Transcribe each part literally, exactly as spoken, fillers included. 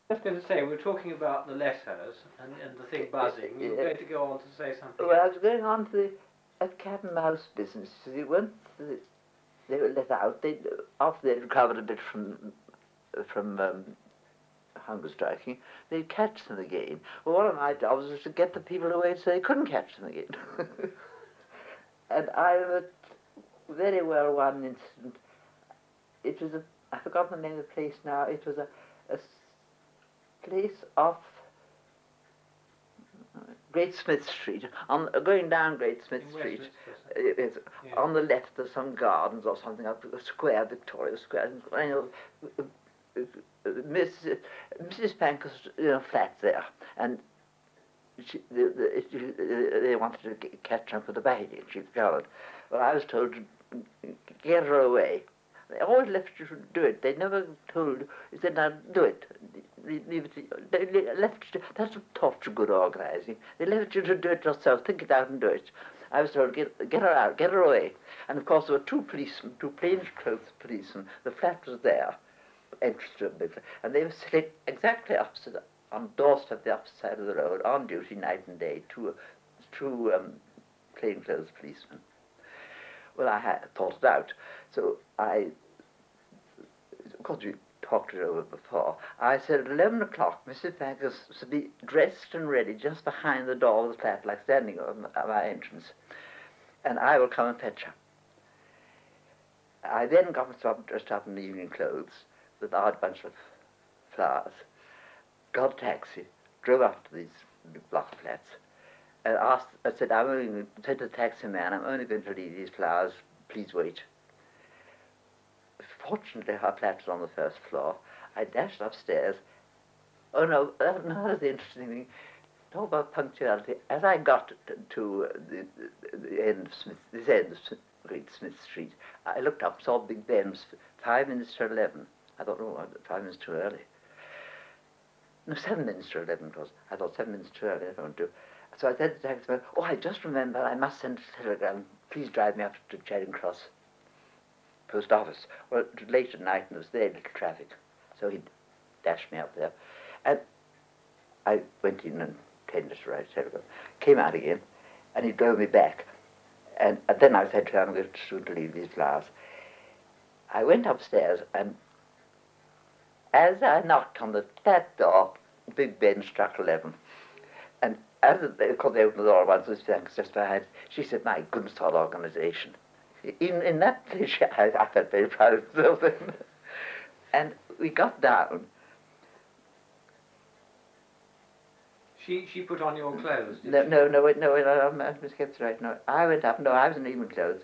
I was going to say, we were talking about the letters and, and the thing buzzing. You were Yes. going to go on to say something Well, I else. was going on to the a cat and mouse business. See, once the, they were let out, they after they'd recovered a bit from from um, hunger striking, they'd catch them again. Well, one of my jobs was to get the people away so they couldn't catch them again. And I remember very well one incident. It was a, I forgot the name of the place now. It was a, a s- place off Great Smith Street, on going down Great Smith In Street. Westminster. Uh, It's, Yeah. on the left there's some gardens or something up a square, Victoria Square. And, you know, uh, uh, uh, Miss, Missus Pankhurst, you know, flat there, and she, the, the, she, they wanted to g- catch her for the baby, and she covered. Well, I was told to get her away. They always left you to do it. They never told you. They said, now do it. Leave it to, they left you to, that's what taught you good organising. They left you to do it yourself. Think it out and do it. I was told, get, get her out, get her away. And of course, there were two policemen, two plainclothes policemen. The flat was there, entrance to a big flat, and they were sitting exactly opposite, on the doorstep, the opposite side of the road, on duty night and day, two, two um, plainclothes policemen. Well, I had thought it out. So I, of course, we talked it over before. I said at eleven o'clock, Missus Pankhurst should be dressed and ready just behind the door of the flat, like standing on my entrance, and I will come and fetch her. I then got myself dressed up in evening clothes with a large bunch of flowers, got a taxi, drove up to these big block flats, and asked, I said, I'm only going to, said to the taxi man, I'm only going to leave these flowers, please wait. Fortunately, her flat was on the first floor. I dashed upstairs. Oh no, that, no, that was the interesting thing. Talk about punctuality. As I got to, to the, the, the end of Smith, this end of Smith, Great Smith Street, I looked up, saw Big Ben's five minutes to eleven. I thought, oh, five minutes too early. No, seven minutes to eleven it was. I thought seven minutes too early, I don't do. So I said to the taximan, oh, I just remember I must send a telegram. Please drive me up to Charing Cross post office. Well, it was late at night and there was very little traffic. So he dashed me up there. And I went in and tended to write a telegram. Came out again and he drove me back. And, and then I said to him, I'm going to soon to leave these flowers. I went upstairs and as I knocked on the flat door, Big Ben struck eleven. And as they, because they opened the door once, Miss Banks just behind, she said, my goodness, what organisation. In, in that place, I, I felt very proud of myself then. And we got down. She she put on your clothes, did No, she? no, no, wait, no, no, I must get this right. No, I went up. No, I was in evening clothes.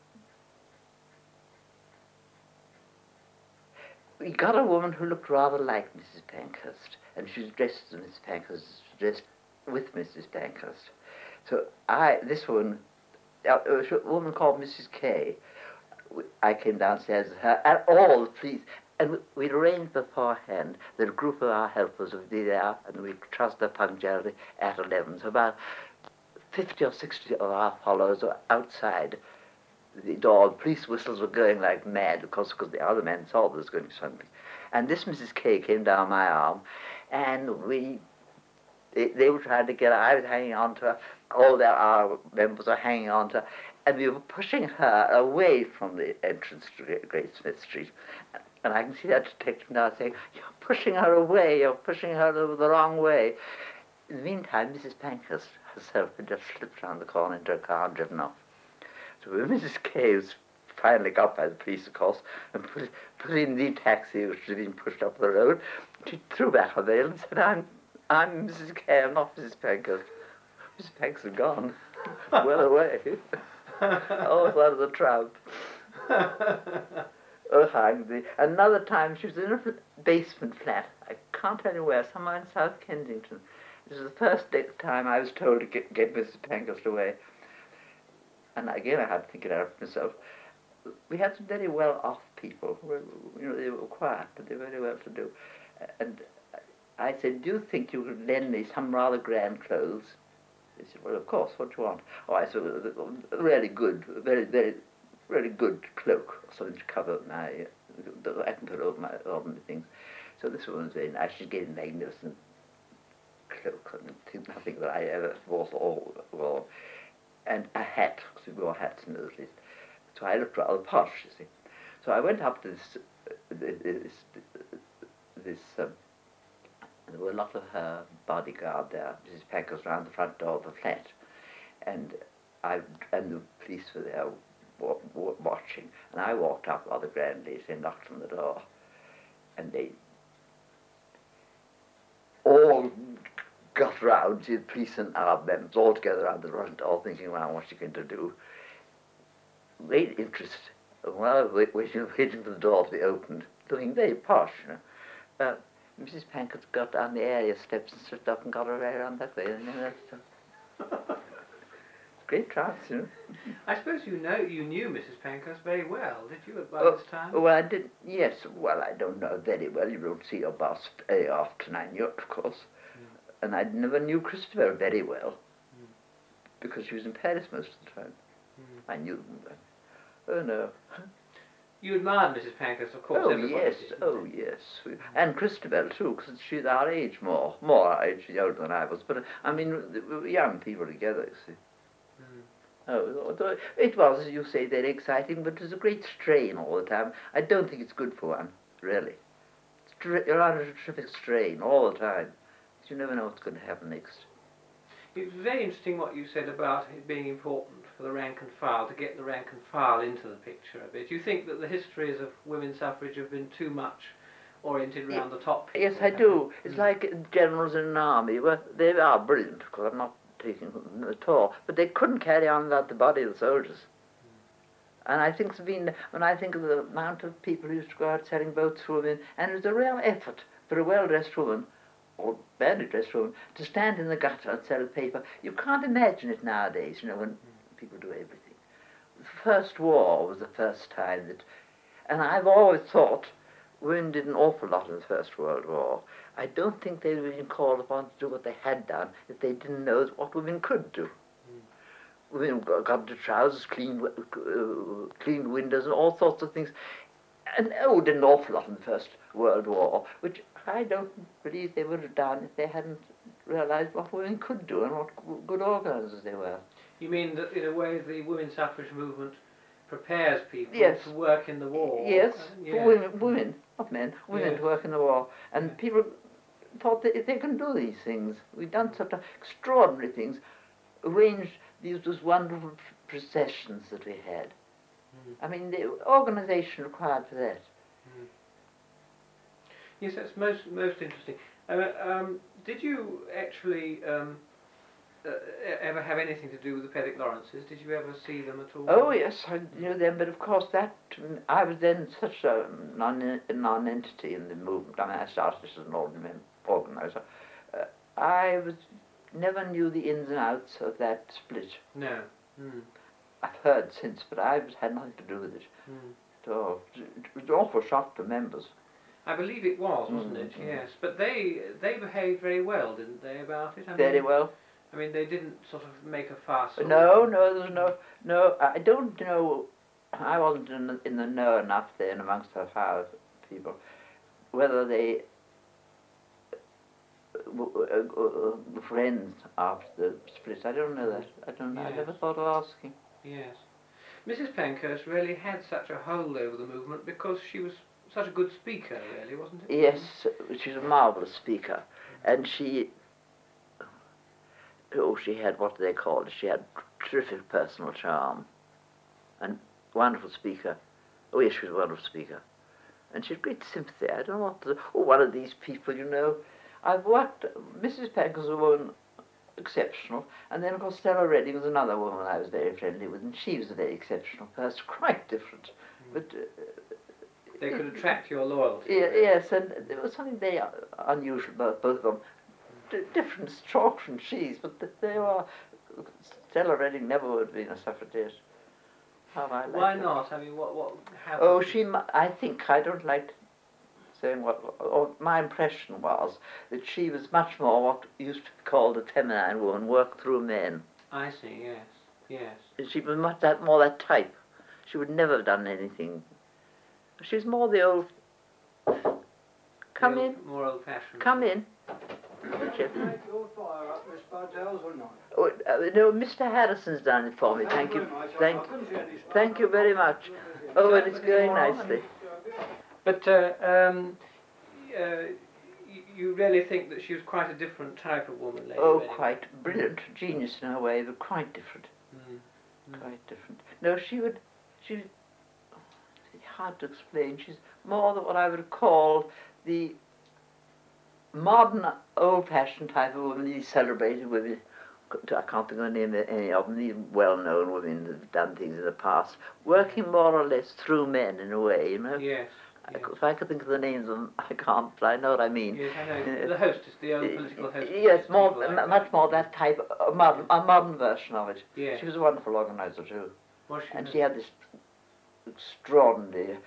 We got a woman who looked rather like Missus Pankhurst, and she was dressed as Missus Pankhurst, dressed with Missus Pankhurst. So I, this woman, uh, a woman called Missus Kay, I came downstairs with her, and all the police, and we'd arranged beforehand that a group of our helpers would be there, and we'd trust their punctuality at eleven. So about fifty or sixty of our followers were outside the door. The police whistles were going like mad, because because the other men saw there was going to be something. And this Missus Kay came down my arm, and we, they, they were trying to get her. I was hanging on to her. All their, our members were hanging on to her. And we were pushing her away from the entrance to Great Smith Street. And I can see that detective now saying, you're pushing her away, you're pushing her the, the wrong way. In the meantime, Missus Pankhurst herself had just slipped round the corner into a car and driven off. So when Missus Kay was finally got by the police, of course, and put, put in the taxi which had been pushed up the road, she threw back her veil and said, I'm, I'm Missus Kay, I'm not Missus Pankhurst. Missus Pankhurst had gone, well away. Oh, what a tramp. Oh, hang me. Another time she was in a basement flat. I can't tell you where, somewhere in South Kensington. This was the first time I was told to get, get Missus Pankhurst away. And again, I had to think it out for myself. We had some very well-off people. Who were, you know, they were quiet, but they were very well-to-do. And I said, do you think you could lend me some rather grand clothes? They said, well, of course, what do you want? Oh, I said, a really good, very, very, really good cloak, or something to cover my, I can put over my ordinary things. So this woman was very nice. She gave a magnificent cloak, and think nothing that I ever wore all wore, and a hat, because we wore hats in those days. So I looked rather posh, you see. So I went up to this, uh, this, this um, there were a lot of her bodyguard there, Missus Pankhurst, round the front door of the flat, and I and the police were there wa wa watching, and I walked up rather grandly, they knocked on the door, and they all got round, the police and armed members all together around the front door, thinking, well, what's she going to do? Great interest. While I was waiting, waiting for the door to be opened, looking very posh, you know. Uh, Missus Pankhurst got down the area steps and slipped up and got her way around that way. And then that's, great chance, you know. I suppose you know you knew Missus Pankhurst very well, did you, by oh, this time? Well, I did. Yes. Well, I don't know very well. You don't see your boss very often. I knew it, of course, mm. and I never knew Christopher very well mm. because she was in Paris most of the time. Mm. I knew them. Oh no. You admired Missus Pankhurst, of course. Oh everybody yes, did, oh yes, and Christabel too, because she's our age more, more our age, she's older than I was. But I mean, we were young people together, you see. Mm. Oh, it was, as you say, very exciting, but it was a great strain all the time. I don't think it's good for one, really. You're under a terrific strain all the time. You never know what's going to happen next. It was very interesting what you said about it being important for the rank and file, to get the rank and file into the picture a bit. Do you think that the histories of women's suffrage have been too much oriented around the top people? Yes, I do. It's mm. like generals in an army. Well, they are brilliant, of course, I'm not taking them at all, but they couldn't carry on without the body of the soldiers. Mm. And I think it's been, when I think of the amount of people who used to go out selling boats for women, and it was a real effort for a well-dressed woman, or badly dressed woman, to stand in the gutter and sell paper. You can't imagine it nowadays, you know, when mm. people do everything. The First War was the first time that, and I've always thought women did an awful lot in the First World War. I don't think they were even called upon to do what they had done if they didn't know what women could do. Mm. Women got, got into trousers, cleaned, uh, cleaned windows and all sorts of things. And oh, did an awful lot in the First World War, which I don't believe they would have done if they hadn't realised what women could do and what good organisers they were. You mean that in a way the women's suffrage movement prepares people yes. to work in the war? Yes, uh, for yeah. women, women, not men, women yes. to work in the war. And yeah. people thought that if they can do these things, we've done such extraordinary things, arranged these those wonderful processions that we had. Mm. I mean, the organisation required for that. Mm. Yes, that's most most interesting. Uh, um, did you actually um, uh, ever have anything to do with the Pethick Lawrences? Did you ever see them at all? Oh yes, I knew them, but of course that I was then such a non non-entity in the movement. I mean, I started as an ordinary organiser. Uh, I was never knew the ins and outs of that split. No. Mm. I've heard since, but I had nothing to do with it Mm. at all. It was an awful shock to members. I believe it was, wasn't mm, it? Mm. Yes, but they they behaved very well, didn't they, about it? I Very mean, well. I mean, they didn't sort of make a fuss. Or No, no, there was no, no. I don't know. I wasn't in the, in the know enough then amongst our five people whether they were friends after the split. I don't know that. I don't know. Yes. I never thought of asking. Yes, Missus Pankhurst really had such a hold over the movement because she was such a good speaker, really, wasn't it? Yes, she's a marvellous speaker, and she, oh, she had, what do they call it, she had terrific personal charm, and wonderful speaker. Oh yes, she was a wonderful speaker, and she had great sympathy. I don't know what to, oh, one of these people, you know, I've worked, Missus Pankhurst was a woman exceptional, and then of course Stella Redding was another woman I was very friendly with, and she was a very exceptional person, quite different, mm. but uh, they could attract your loyalty. Yeah, yes, and there was something very unusual about both of them. D different chalk and cheese, but they were. Stella Redding never would have been a suffragette. How I like Why that. not? I mean, what what happened? Oh, she. I think I don't like saying what. Or my impression was that she was much more what used to be called a feminine woman, work through men. I see. Yes. Yes. She was much that more that type. She would never have done anything. She's more the old Come the in. old, more old-fashioned. Come in. Would you? Make your fire up, Miss Bartels, or not? Oh, uh, no, Mister Harrison's done it for me. Thank you. very much. I- Thank, I couldn't see any smoke. thank you very much. Oh, and it's going nicely. But uh, um, uh, you, you really think that she was quite a different type of woman, Lady Oh, Reading? quite brilliant. Genius in her way, but quite different. Mm. Mm. Quite different. No, she would, she, it's hard to explain. She's more than what I would call the modern, old-fashioned type of woman, these celebrated women. I can't think of the name of any of them, these well-known women that have done things in the past, working more or less through men in a way, you know. Yes. I- Yes. If I could think of the names of them, I can't, but I know what I mean. Yes, I know. Uh, The hostess, the old political hostess. Yes, more, people like m- that. much more that type, a modern, a modern version of it. Yes. She was a wonderful organizer too. Was she And not? she had this extraordinary,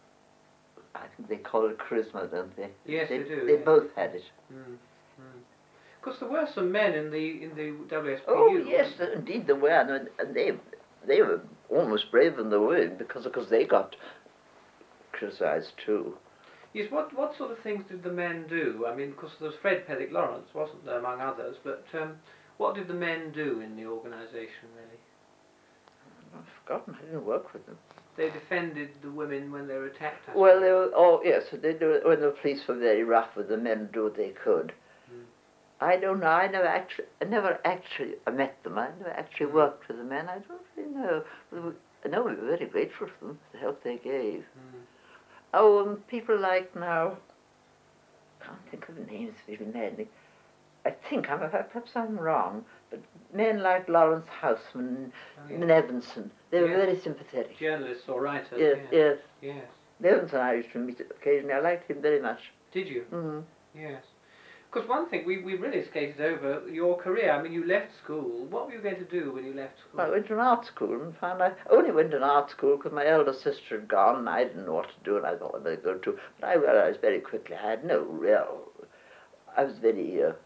I think they call it charisma, don't they? Yes, they, they do, They yes. both had it. Mm. Of course, there were some men in the in the W S P U. Oh yes, weren't there? indeed there were, and, and they they were almost braver than the women because because they got criticised too. Yes. What what sort of things did the men do? I mean, of course, there was Fred Pethick Lawrence, wasn't there, among others? But um, what did the men do in the organisation, really? I've forgotten. I didn't work with them. They defended the women when they were attacked. I Well, they suppose. were, oh yes, they do, when the police were very rough with the men, do what they could. Mm. I don't know. I never actually, I never actually I met them. I never actually Mm. worked with the men. I don't really know. We were- I know we were very grateful for them, for the help they gave. Mm. Oh, and people like now, can't think of the names of even men. I think, I'm, perhaps I'm wrong, but men like Lawrence Houseman Oh, and yes. Nevinson, they were Yes. very sympathetic. Journalists or writers. Yes, Yes. yes. Yes. Nevinson I used to meet occasionally. I liked him very much. Did you? Mm. Yes. Because one thing, we, we really skated over your career. I mean, you left school. What were you going to do when you left school? I went to an art school and found I only went to an art school because my elder sister had gone and I didn't know what to do and I thought I'd better go too. But I realized very quickly I had no real, I was very, uh,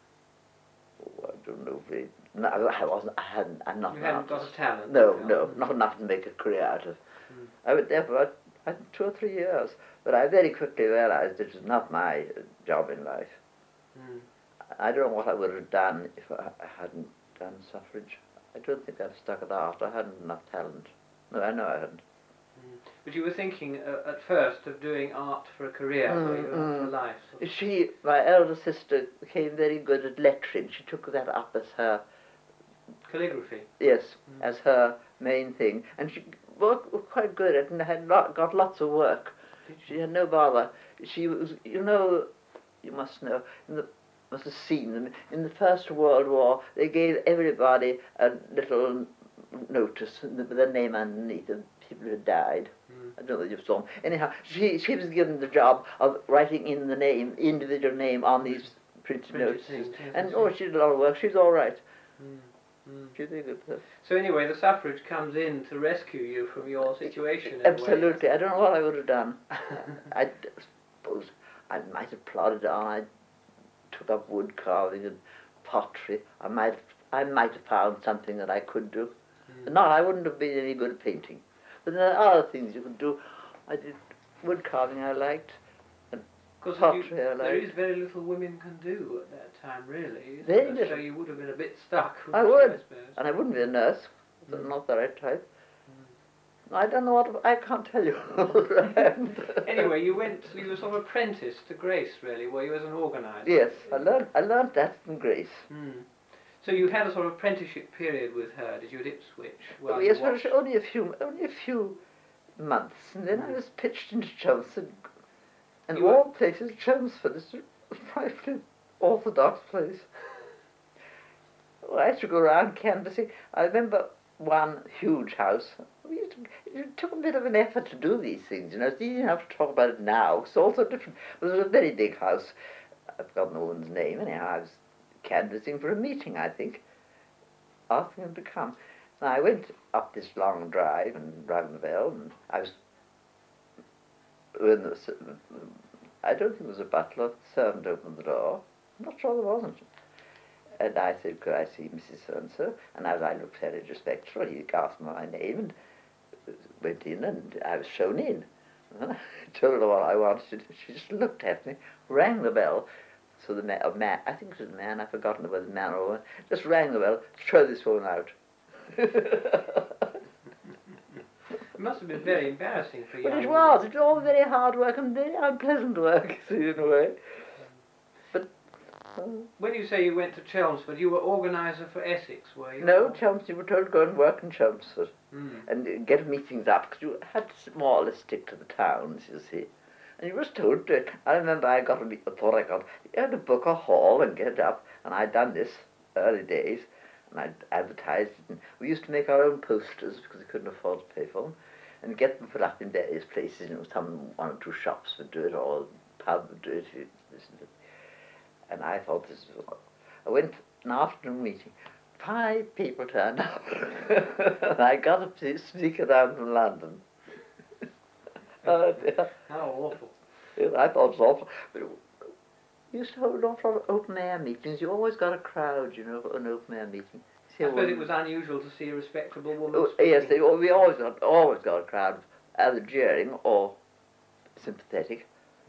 oh, I don't know, very, no, I wasn't, I hadn't, I'm not You an hadn't got artist. a talent. No, you no, felt. not enough to make a career out of. Mm. I was there for I think, two or three years, but I very quickly realized it was not my uh, job in life. Mm. I don't know what I would have done if I I hadn't done suffrage. I don't think I'd have stuck at art. I hadn't enough talent. No, I know I hadn't. But you were thinking uh, at first of doing art for a career, Mm, were you, mm. for life. Sort of. She, my elder sister, became very good at lettering. She took that up as her, Calligraphy. yes, Mm. as her main thing. And she worked was quite good at it and had lot, got lots of work. Did She had no bother. She was, you know, you must know, in the, must have seen them. In the First World War, they gave everybody a little notice with their name underneath of people who had died. Mm. I don't know if you saw them. Anyhow, she, she was given the job of writing in the name, individual name on these printed, Printed notices. things, yes, And I oh, see. she did a lot of work. She was all right. Mm. Mm. She was very good. at that. So anyway, the suffrage comes in to rescue you from your situation. in a way. Absolutely. I don't know what I would have done. I suppose I might have plodded on. I took up wood carving and pottery. I might, I might have found something that I could do. Mm. No, I wouldn't have been any good at painting. But there are other things you could do. I did wood carving I liked. Because pottery I there liked. is very little women can do at that time, really. isn't Very there? So little. you would have been a bit stuck. I wouldn't you, would. I suppose. And I wouldn't be a nurse. Mm. Not the right type. I don't know what, I can't tell you. Anyway, you went, you were sort of apprenticed to Grace, really, were you, as an organiser? Yes, I learned, I learned that from Grace. Mm. So you had a sort of apprenticeship period with her, did you, at Ipswich? Oh, while yes, you well, watched- only a few, only a few months, and then I Mm. was pitched into Chelmsford, and You of were- all places, Chelmsford is a frightfully orthodox place. Well, I used to go around canvassing. I remember one huge house. We used to, it took a bit of an effort to do these things, you know. It's easy enough to talk about it now. It's all so different. But it was a very big house. I've forgotten the woman's name. Anyhow, I was canvassing for a meeting, I think, asking them to come. And I went up this long drive and rang the bell, and I was. When the, I don't think there was a butler. The servant opened the door. I'm not sure there wasn't. And I said, could I see Missus So-and-so? And as I looked very respectful, he asked me my name and went in, and I was shown in. And I told her what I wanted. She just looked at me, rang the bell. So the man, a man, I think it was a man, I've forgotten whether the man or woman, just rang the bell, throw this woman out. It must have been very embarrassing for you. But it was. It was all very hard work and very unpleasant work, see, in a way. But uh, when you say you went to Chelmsford, you were organiser for Essex, were you? no, Chelmsford, you were told to go and work in Chelmsford Mm. and uh, get meetings up, because you had to more or less stick to the towns, you see. And you was told to. I remember I got a meet, I thought I got, you had to book a hall and get it up, and I'd done this early days, and I'd advertised it, and we used to make our own posters because we couldn't afford to pay for them, and get them put up in various places. You know, some one or two shops would do it, or a pub would do it. And I thought this was. I went an afternoon meeting. Five people turned up, and I got a speaker down from London. Oh dear. How awful. I thought it was awful. But we used to hold an awful lot of open air meetings. You always got a crowd, you know, for an open air meeting. See I a suppose it woman- was unusual to see a respectable woman. Oh, yes, speaking. they, we always got, always got a crowd, either jeering or sympathetic.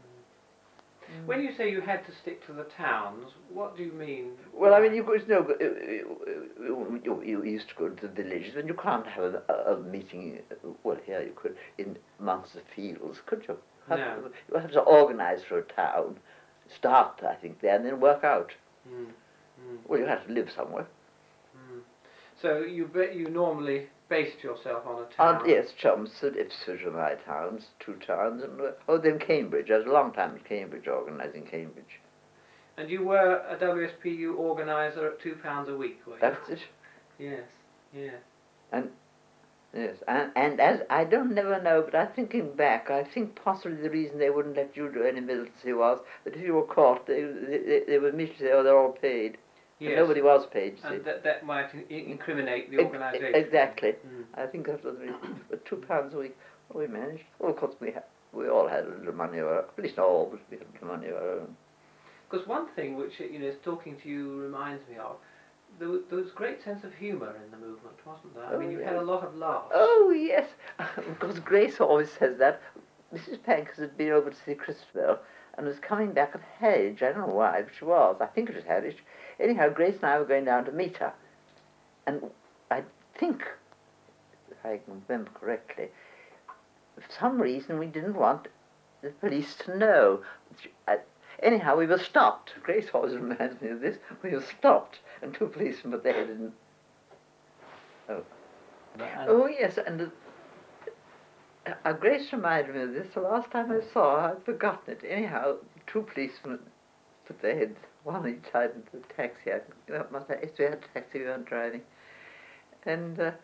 When you say you had to stick to the towns, what do you mean? Well, I mean, you could, no, you, you, you used to go to the villages, and you can't have a, a meeting, well, here you could, in amongst the fields, could you? Have, No. You have to organise for a town, start, I think, there, and then work out. Mm. Mm. Well, you have to live somewhere. Mm. So you be, you normally based yourself on a town? And yes, Chelmsford, Ipswich are my towns, two towns, and, uh, oh, then Cambridge. I was a long time at Cambridge, organising Cambridge. And you were a W S P U organiser at two pounds a week, were you? That's it. Yes, yes. And yes, and, and as I don't never know, but I thinking back, I think possibly the reason they wouldn't let you do any militancy was that if you were caught, they they, they would immediately say, oh, they're all paid. Yes. And nobody was paid, you see. And that, that might in- incriminate the Ex- organisation. Exactly. Mm. I think that was the reason. But two pounds a week, well, we managed. Well, of course, we ha- we all had a little money of our own. At least not all, but we had a little money of our own. Because one thing which, you know, talking to you reminds me of, there was, there was great sense of humour in the movement, wasn't there? I Oh, mean, you yes. had a lot of laughs. Oh, yes. Because Grace always says that. Missus Pankhurst had been over to see Christabel and was coming back at Harwich. I don't know why, but she was. I think it was Harwich. Anyhow, Grace and I were going down to meet her. And I think, if I can remember correctly, for some reason we didn't want the police to know. I, anyhow, we were stopped. Grace always reminds me of this. We were stopped, and two policemen, but they didn't. Oh. And- Oh, yes, and uh, uh, Grace reminded me of this. The last time I saw her, I'd forgotten it. Anyhow, two policemen put their heads one on each side into the taxi. I, you know, must have, if we had a taxi, we weren't driving. And uh,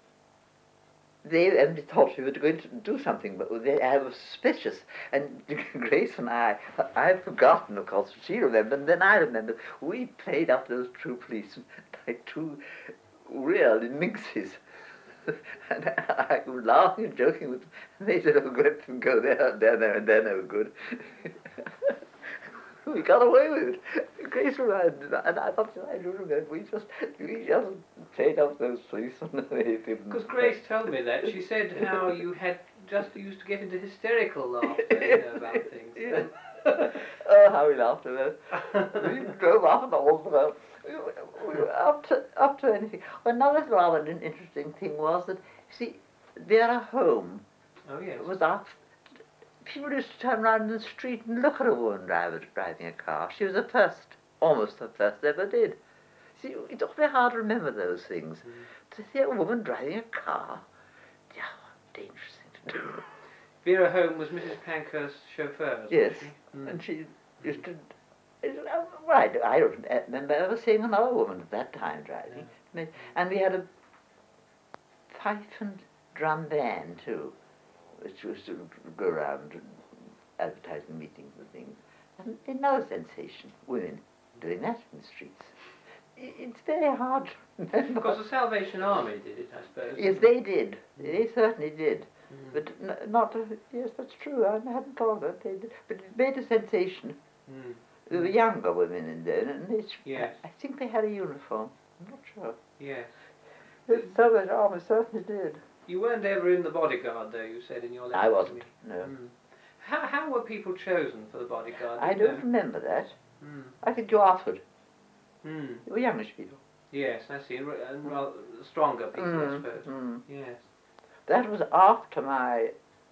they only thought we were going to do something, but they I was suspicious. And Grace and I, I'd forgotten, of course, she remembered, and then I remembered. We played up those two policemen like two real minxes. And I was laughing and joking with them. And they said, oh, good, go there, there, there, and they're no good. We got away with it. Grace reminded me, and I thought, I do remember, we just, we just played up those policemen. Because Grace told me that. She said how you had just used to get into hysterical laughter, you know, about things. Yeah. Oh, how we laughed at that. We drove up and all about. We were, we were up to up to anything. Another rather an interesting thing was that, you see, Vera Home Oh, yes. was our. People used to turn around in the street and look at a woman driver driving a car. She was the first, almost the first they ever did. See, it's awfully hard to remember those things. Mm. To see a woman driving a car, yeah, what a dangerous thing to do. Vera Home was Missus Pankhurst's chauffeur, wasn't Yes, she? Mm. and she used to. Well, I don't I don't remember ever seeing another woman at that time driving. And we had a fife and drum band too, which was to go around and advertising meetings and things. And another sensation, women doing that in the streets. I- It's very hard to remember. Because the Salvation Army did it, I suppose. Yes, they did. They certainly did. Mm. But n- not, yes, that's true. I hadn't thought of that. They did. But it made a sensation. Mm. There were younger women in there, and they, Yes. I think they had a uniform. I'm not sure. Yes. The Salvation Army certainly did. You weren't ever in the bodyguard, though, you said in your letter. I wasn't, no. Mm. How, how were people chosen for the bodyguard? I Do you don't know? remember that. Mm. I think you offered. Mm. They were youngish people. Yes, I see. And ra- and rather stronger people, I Mm, suppose. mm. Yes. That was after my...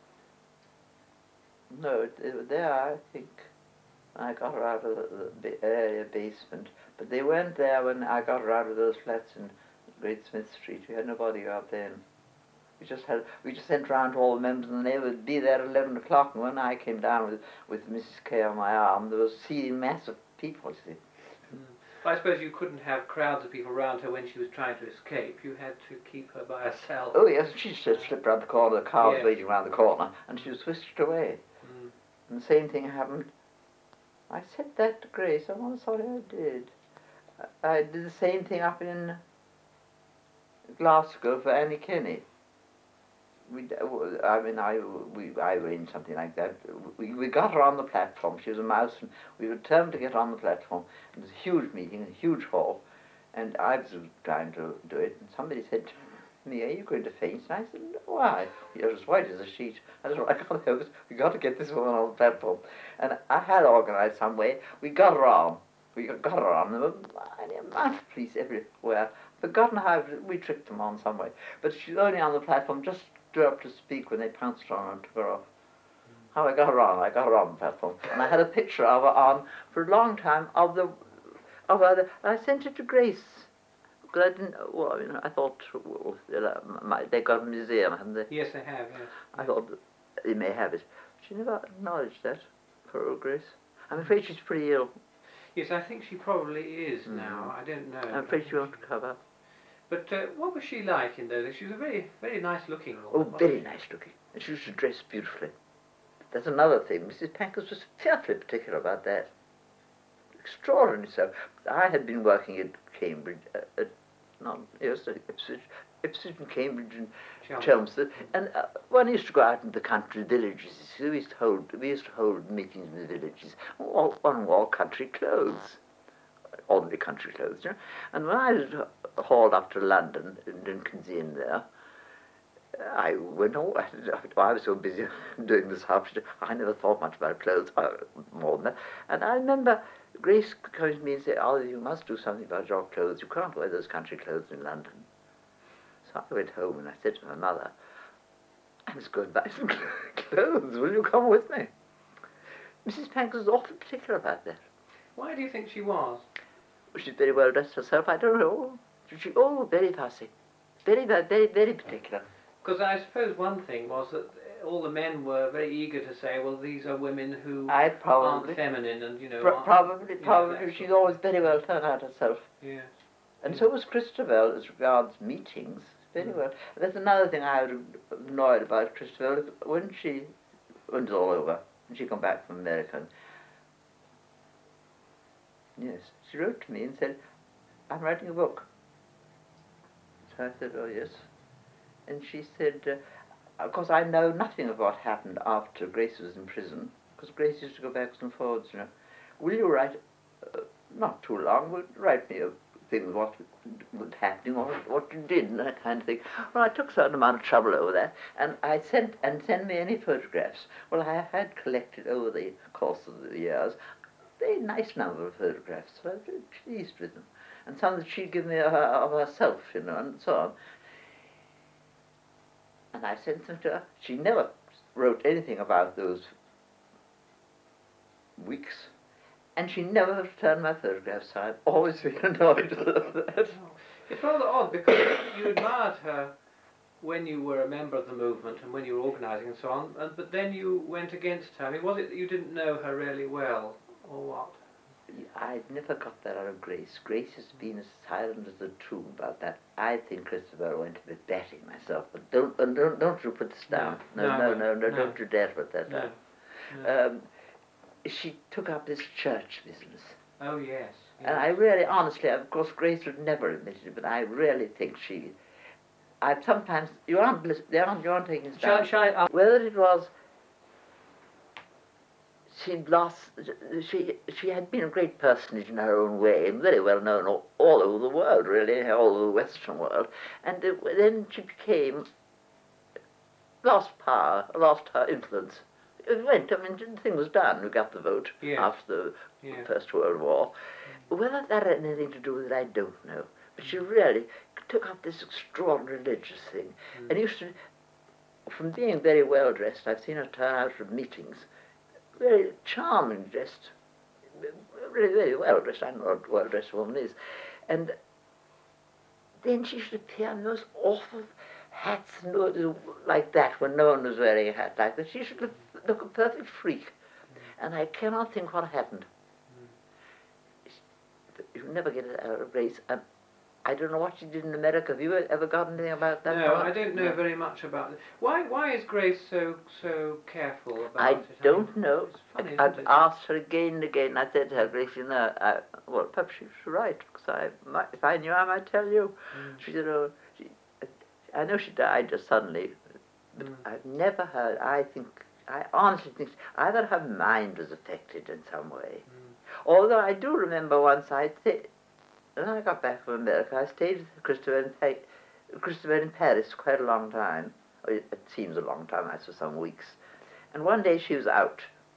No, they were there, I think. I got her out of the, the ba- area basement. But they weren't there when I got her out of those flats in Great Smith Street. We had no bodyguard then. We just had, we just sent round to all the members, and they would be there at eleven o'clock. And when I came down with, with Missus K on my arm, there was a seething mass of people, you see. Mm. Well, I suppose you couldn't have crowds of people around her when she was trying to escape. You had to keep her by herself. Oh yes, she just slipped round the corner, the car was Yes. waiting round the corner, and she was whisked away. Mm. And the same thing happened. I said that to Grace, I'm not sorry I did. I, I did the same thing up in Glasgow for Annie Kenny. We, d- I mean, I, we, I arranged something like that. We, we got her on the platform. She was a mouse, and we were determined to get her on the platform. It was a huge meeting, a huge hall, and I was trying to do it, and somebody said to me, "Are you going to faint?" And I said, "No, why?" You're as white as a sheet. I said, "I can't help it. We got to get this woman on the platform." And I had organised some way. We got her on. We got her on. There were a amount of police everywhere. Forgotten how we tricked them on some way. But she was only on the platform, just stood up to speak when they pounced on her and took her off. How I got her on, I got her on the platform. And I had a picture of her on for a long time of the, of her, and I sent it to Grace. Because I didn't, well, I mean, I thought, well, my, they got a museum, haven't they? Yes, they have, yes. I thought they may have it. She never acknowledged that, poor old Grace. I'm afraid she's pretty ill. Yes, I think she probably is Mm. now. I don't know. I'm afraid she won't recover. But uh, what was she like in those days? She was a very, very nice looking woman. Oh, wasn't very she? nice looking. And she used to dress beautifully. That's another thing. Missus Pankhurst was fearfully particular about that. Extraordinary so. I had been working at Cambridge, uh, at, not, yes, at Ipswich, Ipswich and Cambridge and Chelmsford. Chelmsford, and uh, one used to go out into the country villages. You see, we used to hold, we used to hold meetings in the villages, all, on all country clothes, ordinary country clothes, you know. And when I was hauled up to London, in Lincoln's Inn there, I went all, I was so busy doing this half, I never thought much about clothes, uh, more than that. And I remember Grace coming to me and saying, "Oh, you must do something about your clothes. You can't wear those country clothes in London." So I went home and I said to my mother, "I must go and buy some clothes. Will you come with me?" Missus Pankhurst was awfully particular about that. Why do you think she was? She's very well dressed herself, I don't know. She, oh, very fussy. Very, very, very, very particular. Because I suppose one thing was that all the men were very eager to say, well, these are women who I aren't probably, feminine and, you know... pro- aren't- probably, you know, probably, that she's sort always very well turned out herself. of- Yes. And so was Christabel as regards meetings, very Mm. well. That's another thing I was annoyed about Christabel. When she, when it was all over, when she come back from America, yes, she wrote to me and said, "I'm writing a book." So I said, "Oh, yes." And she said, uh, of course, I know nothing of what happened after Grace was in prison, because Grace used to go backwards and forwards, you know. "Will you write, uh, not too long, but write me a thing of what was happening or what you did," and that kind of thing. Well, I took a certain amount of trouble over that, and I sent, and sent me any photographs. Well, I had collected over the course of the years a very nice number of photographs, so I was very pleased with them. And some that she'd given me of, her, of herself, you know, and so on. And I sent them to her. She never wrote anything about those weeks, and she never returned my photographs, so I've always been annoyed with that. It's rather odd because you admired her when you were a member of the movement and when you were organising and so on, and, but then you went against her. I mean, was it that you didn't know her really well, or what? I never got that out of Grace. Grace has been as silent as a tomb about that. I think Christabel went a bit batting myself, but don't, uh, don't, don't you put this down. No, No, no, no, I no, won't. no, No. don't you dare put that No. down. no. Um, she took up this church business. Oh, yes. yes. And I really, honestly, of course, Grace would never admit it, but I really think she... I sometimes... You aren't, lis- you aren't, you aren't taking this Shall, down. shall I... Uh, Whether it was... She'd lost... She, she had been a great personage in her own way, and very well known all, all over the world, really, all over the Western world. And uh, then she became lost power, lost her influence. It went, I mean, the thing was done. We got the vote Yes. after the Yes. First World War. Whether that had anything to do with it, I don't know. But she really took up this extraordinary religious thing. Mm. And used to, from being very well dressed, I've seen her turn out of meetings, very charming dressed, really very well dressed. I know what a well dressed woman is. And then she should appear in those awful hats and all like that when no one was wearing a hat like that. She should look, look a perfect freak. And I cannot think what happened. You never get it out of Grace. Um, I don't know what she did in America. Have you ever got anything about that? No, part? I don't know No. very much about it. Why, why is Grace so so careful about I it? don't mean, know. It's funny, I've isn't it? asked her again and again. I said to her, Grace, you know, I, well, perhaps she's right, because I might, if I knew, I might tell you. Mm. She said, oh, she, I know she died just suddenly, but Mm. I've never heard, I think, I honestly think, either her mind was affected in some way. Mm. Although I do remember once I stayed, when I got back from America, I stayed with Christopher in, Pa- Christopher in Paris for quite a long time. Or it, it seems a long time, I for some weeks. And one day she was out,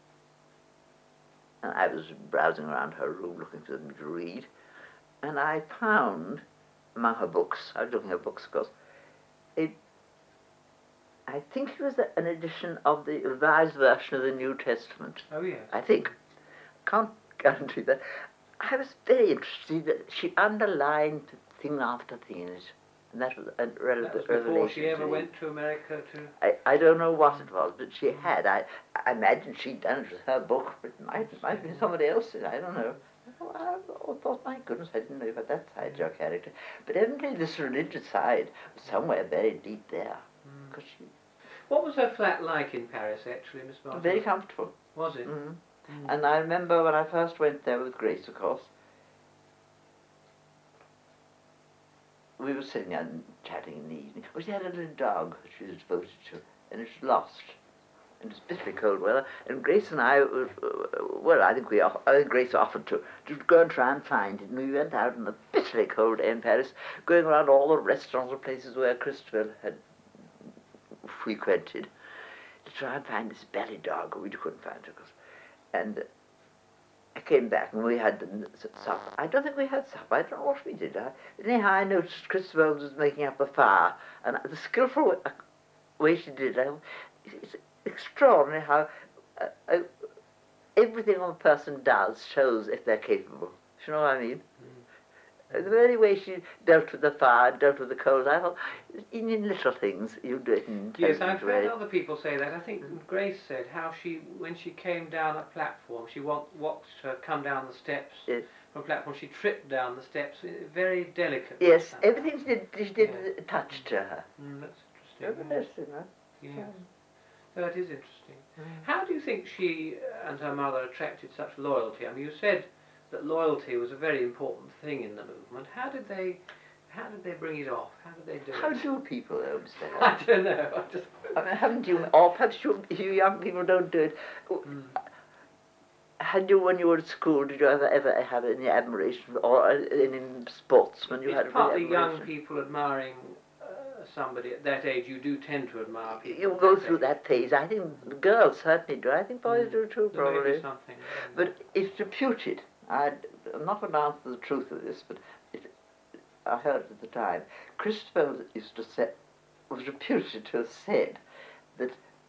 and I was browsing around her room looking for something to read, and I found among her books, I was looking at books, of course, a, I think it was an edition of the revised version of the New Testament. Oh yes. I think. Can't guarantee that. I was very interested that she underlined thing after thing in it. And that was a rele- That was revelation. before she ever to me. went to America to. I, I don't know what it was, but she had. I, I imagine she'd done it with her book, but it might, it might have been somebody else's. I don't know. I thought, my goodness, I didn't know about that side of your character. But evidently this religious side was somewhere very deep there. Mm. 'Cause she What was her flat like in Paris, actually, Miss Martin? was very comfortable. Was it? Mm. Mm. And I remember when I first went there with Grace, of course, we were sitting and chatting in the evening. Well, she had a little dog that she was devoted to, and it was lost. And it was bitterly cold weather, and Grace and I, were, well, I think we, I think Grace offered to, to go and try and find it, and we went out in the bitterly cold day in Paris, going around all the restaurants and places where Christopher had frequented, to try and find this belly dog. We couldn't find it, of course. And I came back and we had supper. I don't think we had supper. I don't know what we did. I, anyhow, I noticed Christabel was making up the fire, and the skillful way, way she did it, it's extraordinary how uh, uh, everything a person does shows if they're capable. Do you know what I mean? The very way she dealt with the fire, dealt with the cold, I thought, in, in little things, you do it in Yes, intelligent I've way. heard other people say that. I think Grace said how she, when she came down a platform, she wa- watched her come down the steps Yes. from a platform. She tripped down the steps uh, very delicately. Yes, somehow. everything she did, she did Yeah. touch to her. Mm, that's interesting. Yes. Interesting, huh? Yes. That is interesting. How do you think she and her mother attracted such loyalty? I mean, you said that loyalty was a very important thing in the movement. How did they, how did they bring it off? How did they do How it? do people, though, Mister I don't know. I just. I mean, haven't you, or perhaps you, you young people don't do it. Mm. Had you, when you were at school, did you ever ever have any admiration, or in, in sports, when you It's had partly any young admiration? people admiring uh, somebody at that age. You do tend to admire people. You at go that through age. that phase. I think the girls certainly do. I think boys Mm. do too, There may be probably. something. um, But it's reputed. I'd, I'm not going to answer the truth of this, but it, I heard it at the time. Christopher used to say, was reputed to have said that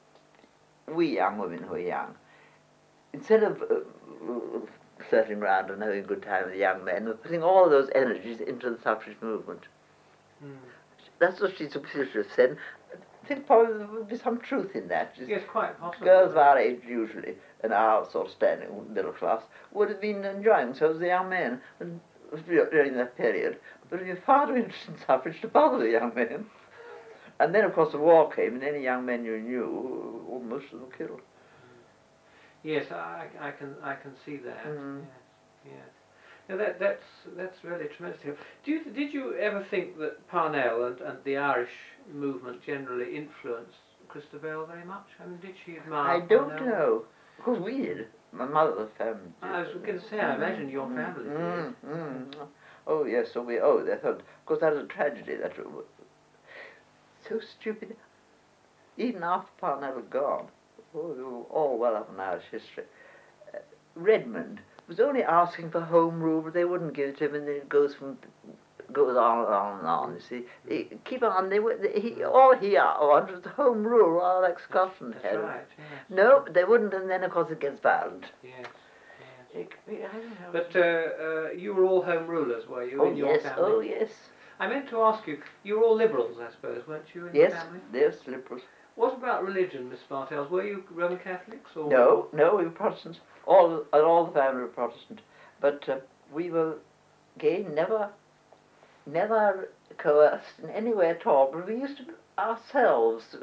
we young women who are young, instead of uh, flirting around and having a good time with the young men, were putting all those energies into the suffrage movement. mm. That's what she's reputed to have said. I think probably there would be some truth in that. Just Yes, quite possible. girls of our age usually, and our sort of standing middle class, would have been enjoying themselves, the young men, and during that period. But if you're far too interested in suffrage to bother the young men. And then, of course, the war came, and any young men you knew, well, most of them were killed. Yes, I, I can I can see that. Mm. Yes, yes. Now that that's that's really tremendous. Do you did you ever think that Parnell and, and the Irish movement generally influenced Christabel very much? I mean, did she admire? I don't Parnell? know. Of course, we did. My mother's family did. I was going to say, I imagine your family did. Mm, mm. Oh, yes, so we, oh, they thought, of course, that was a tragedy. That was so stupid. even after Parnell had gone, oh, they were all well up in Irish history, uh, Redmond was only asking for home rule, but they wouldn't give it to him, and then it goes from goes on and on and on. You see, he, keep on. They were he all he wanted was home rule, rather like Scotland That's had. right, yes. No, they wouldn't, and then of course it gets violent. Yes. It, I don't know. But uh, uh, you were all home rulers, were you, oh in your yes, family? oh yes, I meant to ask you, you were all liberals, I suppose, weren't you, in yes, your family? yes, liberals. What about religion, Miss Bartels? Were you Roman Catholics? Or No, no, we were Protestants. All, all the family were Protestant, but uh, we were gay, never, never coerced in any way at all. But we used to ourselves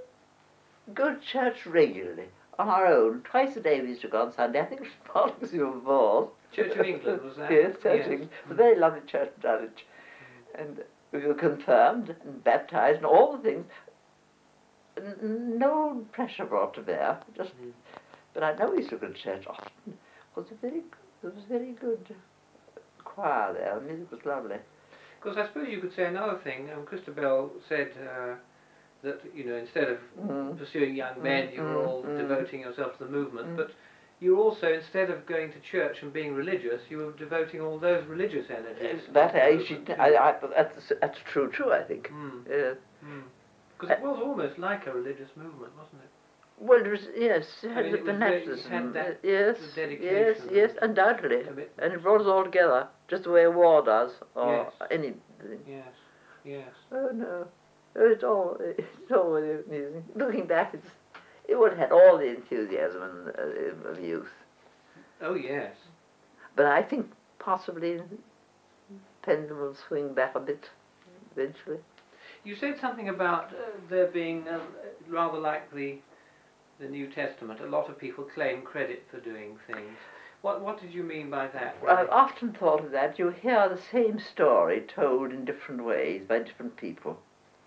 go to church regularly on our own. Twice a day we used to go on Sunday. I think it was partly we were bored. Church of England, was that? Yes, Church of Yes. England. It's a very lovely church in Dulwich. And we were confirmed and baptised and all the things. N- no pressure brought to bear. Just, Mm. but I know we used to go to church often. It was a very, it was a very good choir there. The music was lovely. Because I suppose you could say another thing. Um, Christabel said uh, that, you know, instead of Mm. pursuing young men, Mm, you were mm, all mm. devoting yourself to the movement. Mm. But you were also, instead of going to church and being religious, you were devoting all those religious energies. That to the I, movement, she, too. I, I, that's, that's true too, I think. Mm. Yeah. Because it was almost like a religious movement, wasn't it? Well, it was, yes, it I had mean, the it was very- it fanaticism. had that- uh, yes, the dedication yes, and yes, undoubtedly. commitment. And it brought us all together, just the way a war does, or Yes. anything. Yes, yes. Oh no, it's all, it's all very amusing. Looking back, it's, it would have had all the enthusiasm and, uh, of youth. Oh, yes. But I think possibly the pendulum will swing back a bit eventually. You said something about uh, there being, uh, rather like the the New Testament, a lot of people claim credit for doing things. What what did you mean by that? I've really? often thought of that. You hear the same story told in different ways by different people.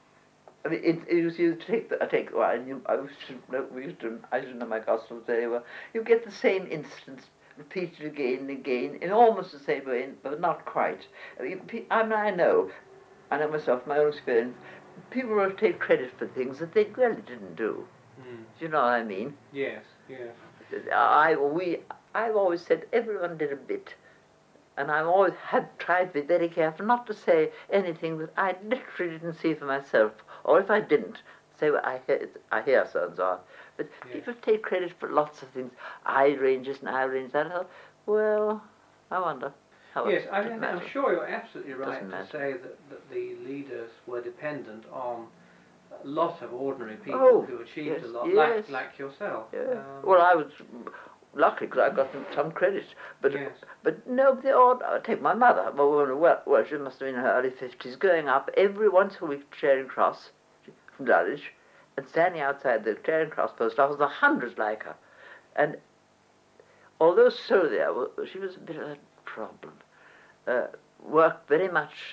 I mean, it, it was you take the, I take well, I knew I used to know, we used to I used to know my Gospels very well. You get the same instance repeated again and again in almost the same way, but not quite. I mean, pe- I mean, I know, I know myself, my own experience. People will take credit for things that they really didn't do. Mm. Do you know what I mean? Yes, yes. I we I've always said everyone did a bit. And I've always had tried to be very careful not to say anything that I literally didn't see for myself, or if I didn't, say well, I hear I hear so and so. But Yes. people take credit for lots of things. I arrange this and I arrange that. I thought, well, I wonder. How Yes, it I doesn't mean, I'm matter. sure you're absolutely right Doesn't to matter. say that, that the leaders were dependent on a lot of ordinary people Oh, who achieved yes, a lot, yes. like, like yourself. Yeah. Um, Well, I was lucky because I got some credit, but Yes. but no, they all I take my mother. Well, well, well, she must have been in her early fifties, going up every once a week to Charing Cross from Dulwich, and standing outside the Charing Cross post office. There were hundreds like her, and although so there, well, she was a bit of a problem. Uh, worked very much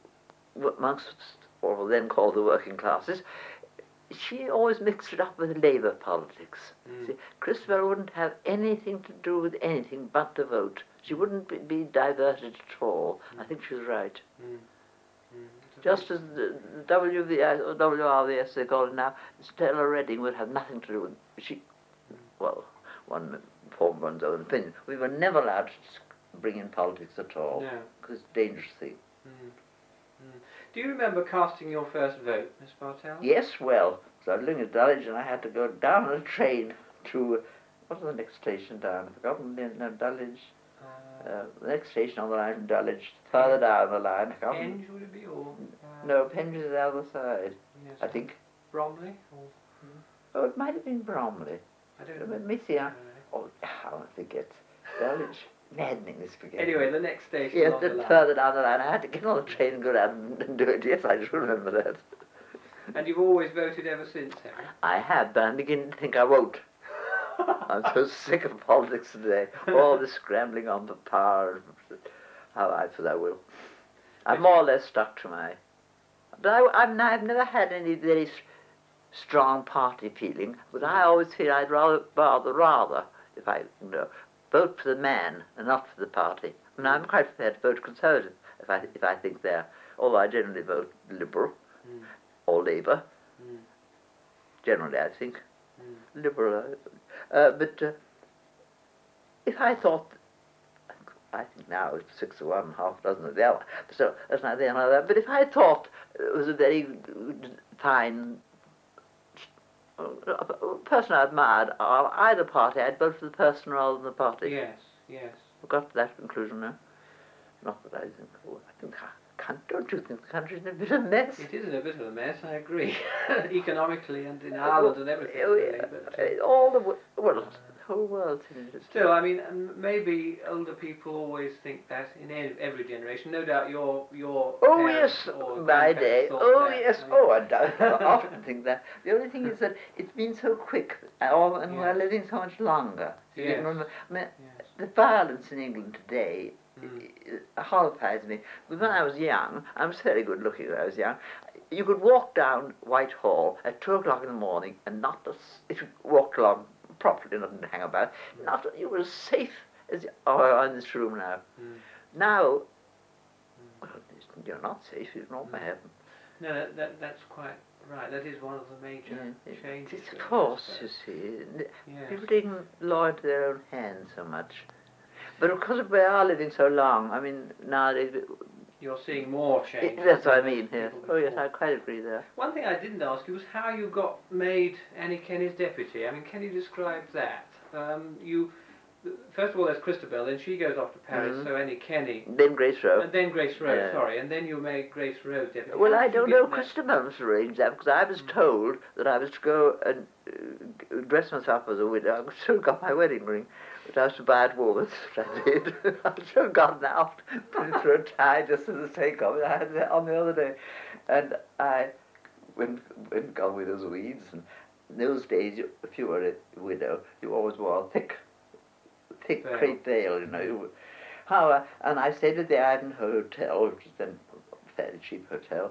amongst what were then called the working classes. She always mixed it up with Labour politics. Mm. See, Christabel wouldn't have anything to do with anything but the vote. She wouldn't be, be diverted at all. I think she was right. Mm. Mm. It's a Just very- as the the W V S, or W R V S they call it now, Stella Redding would have nothing to do with she. Well, one formed one's own opinion. We were never allowed to s- bring in politics at all No. because it's a dangerous thing. Mm. Mm. Do you remember casting your first vote, Miss Bartell? Yes, well, so I was living at Dulwich and I had to go down on a train to, what was the next station down? I've forgotten the no, Dulwich. Uh, Uh, the next station on the line from Dulwich, further down the line. I can't remember. Penge would it be, or? Uh, No, Penge is the other side, Yes, I think. Bromley? Or, Oh, it might have been Bromley. I don't know. Let me see. I, Uh, oh, how I forget. Dulwich. Maddening this forgetting. Anyway, the next station Yes, on the then line. further down the line. I had to get on the train and go down and, and do it. Yes, I do remember that. And you've always voted ever since, have you? I have, but I'm beginning to think I won't. I'm so sick of politics today. All this scrambling on for power. How I suppose I will. I'm more or less stuck to my. But I, I'm, I've never had any very s- strong party feeling. But I always feel I'd rather, rather, rather, if I you know, vote for the man and not for the party. I mean, I'm quite prepared to vote Conservative if I if I think they're. Although I generally vote Liberal Mm. or Labour. Mm. generally, I think. Mm. Liberal. Uh, uh, but uh, if I thought, I think now it's six of one, half a dozen of the other, so that's neither here nor there. But if I thought it was a very good, fine uh, person I admired, or either party, I'd vote for the person rather than the party. Yes, yes. I've got to that conclusion now. Not that I think, oh, I think, can't, don't you think the country's in a bit of a mess? It is in a bit of a mess, I agree. Economically and in Ireland and everything, Oh, really. yeah, But, uh, uh, all the, wo- well, the whole world's in it. still, I mean, um, maybe older people always think that in ev- every generation. No doubt your your Oh parents yes, or my grandparents day. thought Oh that. yes, I mean, oh I, don't- I often think that. The only thing is that it's been so quick, and all- and we're Yes. living so much longer. So you Yes. can remember, I mean, Yes. the violence in England today Mm. uh, horrifies me. When I was young, I was very good looking when I was young. You could walk down Whitehall at two o'clock in the morning and not, a s if you walked along properly, not hang about, not you were as safe as you are in this room now. Mm. Now, well, you're not safe. You're not Mm. by heaven. No, that, that that's quite right. That is one of the major Yeah, it- changes. It's really, I course, you suppose. see. N- Yes. People taking law into their own hands so much. But of course, we are living so long. I mean, nowadays, You're seeing more it, change. that's what I than mean here. people Oh yes, before. I quite agree there. One thing I didn't ask you was how you got made Annie Kenny's deputy. I mean, can you describe that? Um, you, first of all, there's Christabel, then she goes off to Paris, Mhm. so Annie Kenny, Then Grace Rowe. and then Grace Rose, Yeah. sorry, and then you made Grace Rose deputy. Well, How I did you don't get know. that? Christabel must arrange that because I was Mm. told that I was to go and uh, dress myself as a widow. I still got my wedding ring, but I was to buy at Woolworths, which I did. I've still got it out, put it through a tie just for the sake of it. I had it on the other day, and I went went got widow's weeds. And in those days, you, if you were a widow, you always wore a thick, thick Veil. crepe veil, you know. You, how, and I stayed at the Ivanhoe Hotel, which is then a fairly cheap hotel,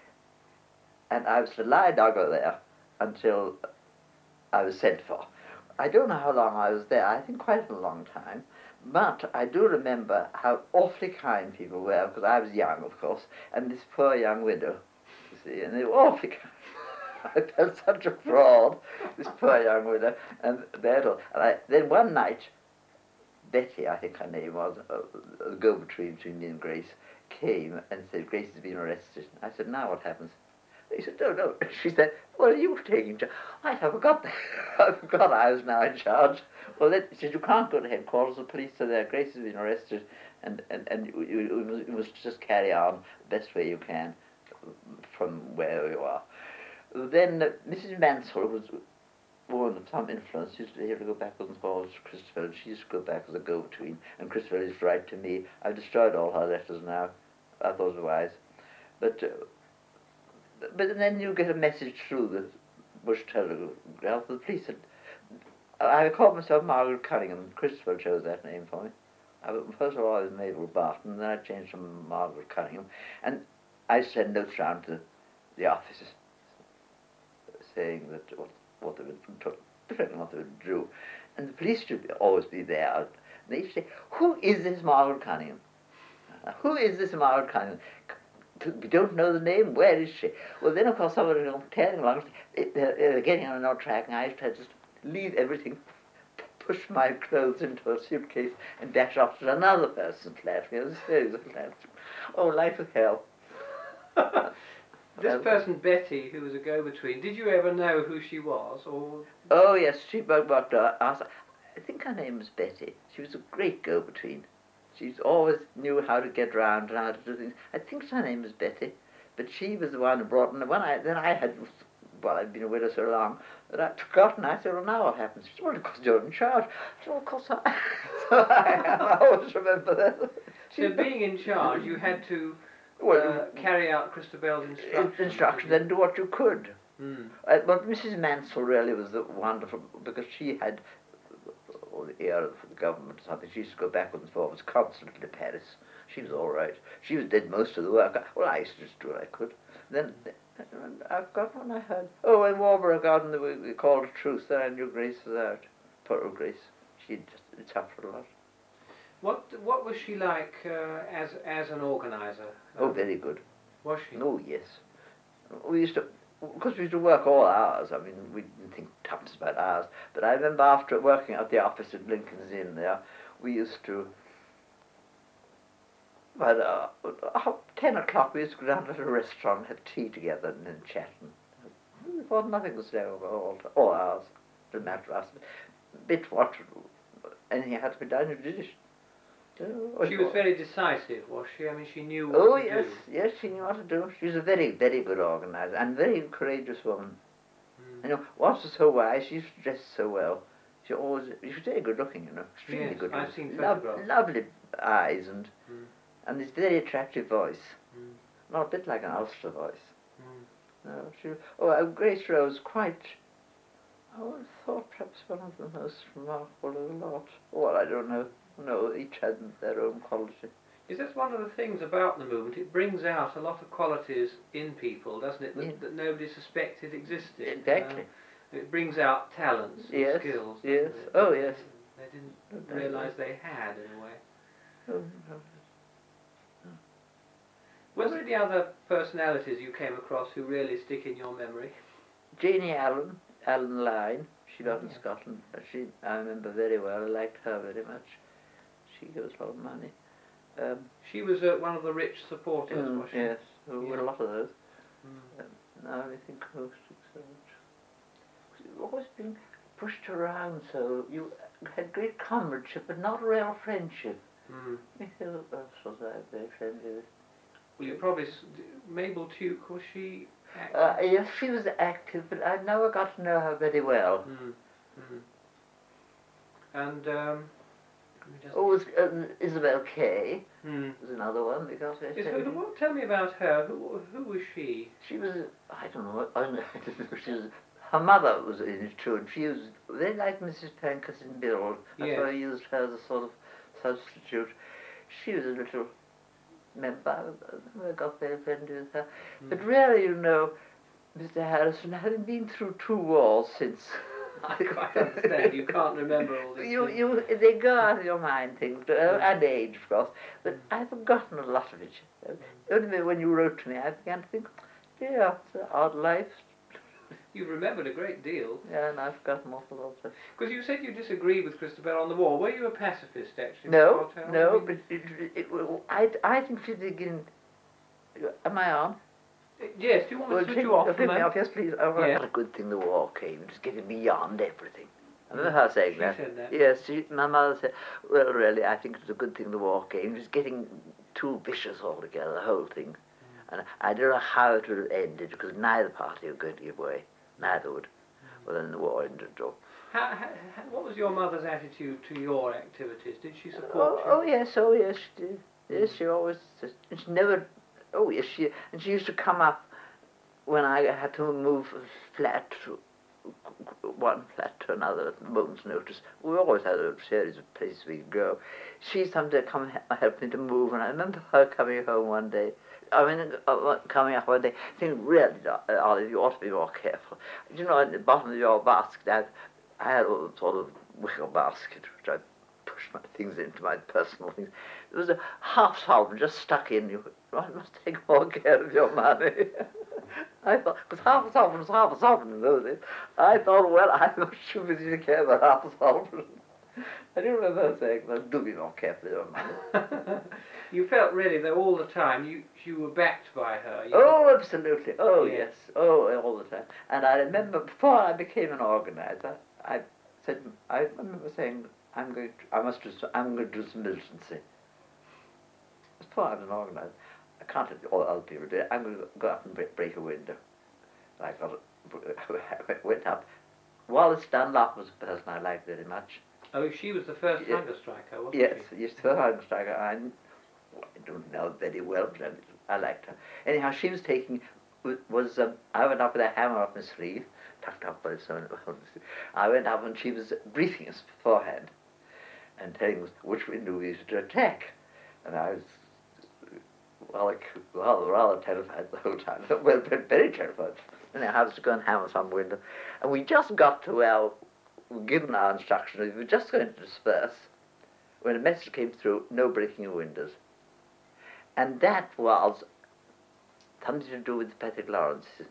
and I was to lie doggo there until I was sent for. I don't know how long I was there, I think quite a long time, but I do remember how awfully kind people were, because I was young, of course, and this poor young widow, you see, and they were awfully kind. I felt such a fraud, this poor young widow, and that all. And I, then one night, Betty, I think her name was, a, a go-between between me and Grace, came and said, Grace has been arrested. I said, now what happens? He said, no, no. She said, well, are you taking charge? I forgot that. I forgot I was now in charge. Well, then, she said, you can't go to headquarters, the police are there, Grace has been arrested, and, and, and you, you, you, must, you must just carry on the best way you can from where you are. Then uh, Missus Mansell was a woman of some influence, used to have to go backwards and forwards to Christabel, and she used to go back as a go-between, and Christabel used to write to me. I've destroyed all her letters now. I thought it was wise. But uh, but then you get a message through the Bush telegraph. The police had, I called myself Margaret Cunningham. Christabel chose that name for me. I, first of all, I was Mabel Barton, then I changed to Margaret Cunningham, and I sent notes round to the offices saying that what, what they would defending what they would do, and the police should be, always be there. And they used to say, "Who is this Margaret Cunningham? Uh, who is this Margaret Cunningham? We don't know the name. Where is she?" Well, then of course somebody was telling along. It, they're, they're getting on another track, and I used to just leave everything, push my clothes into a suitcase, and dash off to another person's flat. It was a series of flats. Oh, life of hell. This Um, person, Betty, who was a go-between, did you ever know who she was, or Oh yes, she worked her ass. I think her name was Betty. She was a great go-between. She always knew how to get round and how to do things. I think her name was Betty, but she was the one who brought. And when I then I had, well, I'd been a widow so long that I'd forgotten. I said, "Well, now what happens?" She said, "Well, because you're in charge." I said, "Well, of course I." So I, I always remember that. so being in charge, you had to Well, uh, carry out Christabel's instructions. instructions and do what you could. Mm. Uh, but Missus Mansell really was the wonderful, because she had all the air for the government or something. She used to go backwards and forwards constantly to Paris. She was all right. She was did most of the work. Well, I used to just do what I could. Then and I've got one I heard. Oh, in Warburg Garden they, were- they called a truce there, and your Grace was out. Poor old Grace. She just suffered a lot. What what was she like uh, as as an organizer? Oh, Um, very good. Was she? Oh, yes. We used to, because we used to work all hours. I mean, we didn't think tuppence about hours. But I remember after working at the office at Lincoln's Inn there, we used to, but uh, about ten o'clock we used to go down to a restaurant, have tea together and then chat. And we thought nothing was there over all, all hours. Didn't matter to us. Bit what, anything had to be done, you did it. Oh, She was very decisive, was she? I mean, she knew what Oh to yes, do. yes, she knew what to do. She was a very, very good organizer and very courageous woman. Mm. You know, was so wise. She used to dress so well. She always, she was very good looking. You know, extremely Yes, good. I've looking. seen Lo- photographs. lovely eyes and Mm. and this very attractive voice. Mm. Not a bit like an Ulster voice. Mm. No, she. Oh, uh, Grace Rose, quite. I would have thought perhaps one of the most remarkable of the lot. Well, I don't know. No, each had their own quality. Is that one of the things about the movement? It brings out a lot of qualities in people, doesn't it, that, Yeah. that nobody suspected existed. Exactly. Uh, it brings out talents and Yes, skills. doesn't yes. it? Oh, That yes. They didn't No, realise they had, in a way. Oh, no. Were there any other personalities you came across who really stick in your memory? Janie Allen, Allen Line, she lived in Yeah. Scotland. She, I remember very well. I liked her very much. She gave us a lot of money. Um, She was uh, one of the rich supporters, mm, was she? yes, there were Yeah. a lot of those. Mm. Um, now I think most of so much. You've always been pushed around, so you had great comradeship, but not real friendship. Mm. Who else was I very friendly with? Well, you probably... s- d- Mabel Tuke, was she active? Uh, yes, she was active, but I never got to know her very well. Mm. Mm. And, um... we just- Oh, was um, Isabel Kay Mm. was another one because I Is, said who, well, tell me about her. Who, who was she? she was. I don't know. I don't know. She was. Her mother was in it too, and she was very like Missus Pankhurst in build. That's Yes. why I used her as a sort of substitute. She was a little member. I got very friendly with her. Mm. But really, you know, Mister Harrison, having been through two wars since. I quite understand. You can't remember all these You, things. you, they go out of your mind, things, uh, and age, of course, but I've forgotten a lot of it. Uh, Only when you wrote to me, I began to think, yeah, it's an odd life. You've remembered a great deal. Yeah, and I've forgotten an awful lot of it. Because you said you disagreed with Christabel on the war. Were you a pacifist, actually? No, Mister Bartell? no, I but mean, it, it, it, well, I, I think to begin, am I on? yes, do you want me Well, to switch take- you off for a take me moment? off, yes, please. Oh, well, Yeah. what a good thing the war came. It was getting beyond everything. I remember her saying She that. said that. Yes, she, my mother said, well, really, I think it was a good thing the war came. It was getting too vicious altogether, the whole thing. Mm. And I don't know how it would have ended, because neither party were going to give way. Neither would. Mm. Well, then the war ended. So. How, how, how, what was your mother's attitude to your activities? Did she support Oh, you? oh, yes, oh, yes, she did. Yes, she always, just, and she never, oh, yes, she, and she used to come up when I had to move a flat, to, one flat to another at a moment's notice. We always had a series of places we could go. She sometimes come he- help me to move, and I remember her coming home one day, I mean, uh, coming up one day, thinking, really, uh, Olive, you ought to be more careful. You know, at the bottom of your basket, I, I had a sort of wicker basket, which I pushed my things into, my personal things. There was a half sovereign just stuck in. You I must take more care of your money. I thought, because half a sovereign was half a sovereign in those days. I thought, well, I'm not sure if you care about half a sovereign. I do remember her saying, well, do be more careful of your money. You felt really that all the time you, you were backed by her. You Oh, absolutely. Oh, Yes. yes. Oh, all the time. And I remember before I became an organizer, I said, I remember saying, I'm going to, I must do, some, I'm going to do some militancy. Before I was an organizer, I can't let all other people do it. I'm going to go up and break, break a window. And I got, I went up. Wallace Dunlop was the person I liked very much. Oh, she was the first Yeah. hunger striker, wasn't Yes, she? yes, her hunger striker. I, I don't know very well, but I, I liked her. Anyhow, she was taking, was, um, I went up with a hammer up my sleeve, tucked up by someone. I went up and she was briefing us beforehand and telling us which window we used to attack. And I was, well, like, rather, rather terrified the whole time. Well, very terrified. And I was to go and hammer some window. And we just got to where we'd given our instructions, we were just going to disperse when a message came through, no breaking of windows. And that was something to do with Patrick Lawrence.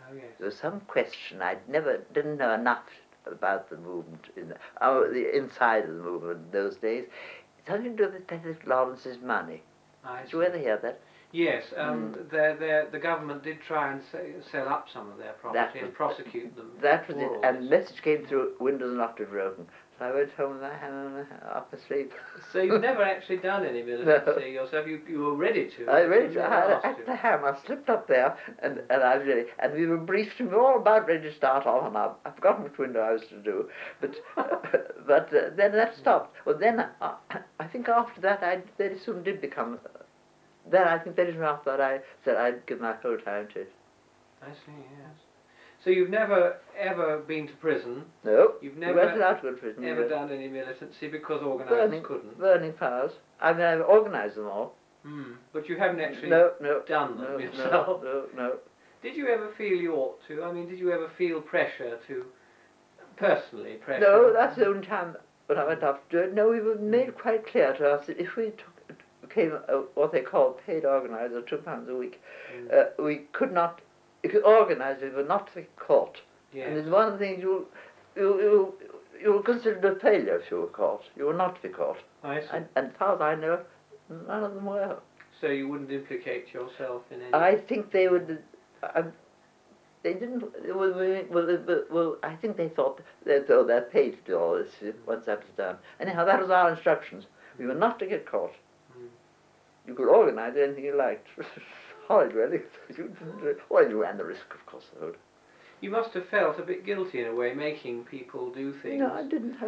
Oh yes. There was some question. I never didn't know enough about the movement, in the, oh, the inside of the movement in those days. Something to do with Patrick Lawrence's money. I Did see. you ever hear that? Yes, um, Mm. they're, they're, the government did try and se sell up some of their property and was- prosecute them. That was for it. all And the this. message came through, windows not to be broken. So I went home with my hand on my, up asleep. So you've never actually done any militancy yourself. You, you were ready to. I but read you I never had asked at to. the ham. I slipped up there, and, and I was ready. And we were briefed. We were all about ready to start off, and I, I've forgotten which window I was to do. But uh, but uh, then that stopped. Well, then uh, I think after that, I very soon did become. Uh, then I think very soon after that, I said I'd give my whole time to it. I see. Yes. So you've never ever been to prison. No, You've we never went out to prison. ever we done any militancy because organisers burning, couldn't. burning powers. I mean, I've organised them all. Hmm. But you haven't actually No, no, done them no, yourself. no, no, no. Did you ever feel you ought to? I mean, did you ever feel pressure to, personally, pressure? No, that's the only time when I went off to do it. No, we were made quite clear to us that if we took, became a, what they call paid organiser, two pounds a week, Mm. uh, we could not, if you organised, we were not to be caught. Yes. And it's one of the things you, you, you, you were considered a failure if you were caught. You were not to be caught. I see. And, and as far as I know, none of them were. So you wouldn't implicate yourself in any... I think they would. Uh, they didn't. Well, well, well, well, I think they thought that oh, they're paid to do all this uh, once that was done. Anyhow, that was our instructions. We were not to get caught. Mm. You could organise anything you liked. Horrid, really. You didn't, well, you ran the risk, of course. I would. You must have felt a bit guilty in a way, making people do things. No, I didn't.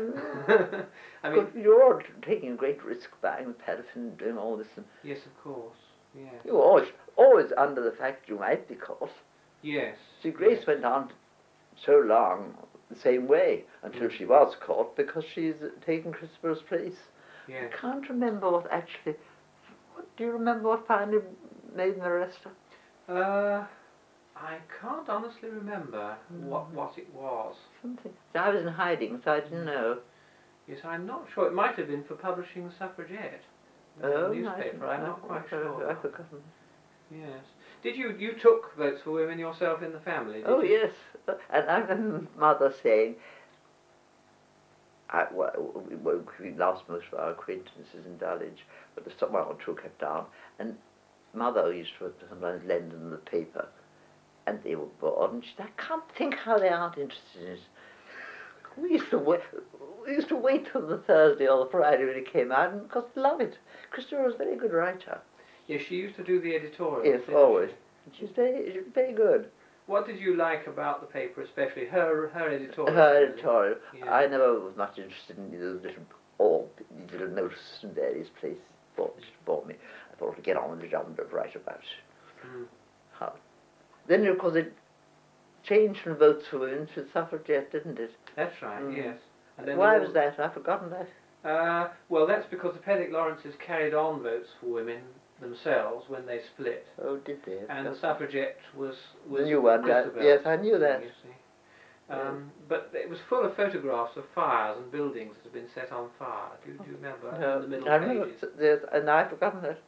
I mean, You're all taking a great risk buying the paraffin, doing all this, and yes, of course. Yes. you were always, always under the fact you might be caught. Yes. See, Grace yes. went on so long the same way until Mm. she was caught because she's taken Christopher's place. Yes. I can't remember what actually. What, do you remember what finally made them arrest her? Uh, I can't honestly remember what what it was. Something. I was in hiding, so I didn't know. Yes, I'm not sure. It might have been for publishing the Suffragette. The Oh, newspaper. I, I'm not quite I, sure. I've forgotten. Yes. Did you you took votes for women yourself in the family? Did Oh you? yes, and I remember Mother saying, I, well, we, we lost most of our acquaintances in Dulwich, but there's someone or two kept on, and Mother used to sometimes lend them the paper, and they were bored, and she said, I can't think how they aren't interested in it. We used to wait, we used to wait till the Thursday or the Friday when it came out, and because we love it. Christopher was a very good writer. Yes, she used to do the editorial. Yes, always. She's very, she's very good. What did you like about the paper, especially her her editorial? Her editorial. Yeah. I never was much interested in those little, all these little notices in various places. Bought, she bought me. I thought to get on with the job and write about it. Mm. How? Then, of course, it changed from votes for women to suffragette, didn't it? That's right. Mm. Yes. And then Why there was that? I've forgotten that. Uh, well, that's because the Pethick Lawrences carried on votes for women themselves when they split, Oh, did they? and the suffragette was was The new one, yeah. Christabel, Yes, I knew that. You see. Um, but it was full of photographs of fires and buildings that had been set on fire. Do, do you remember? No, in the middle I remember, pages. yes, and I've forgotten that.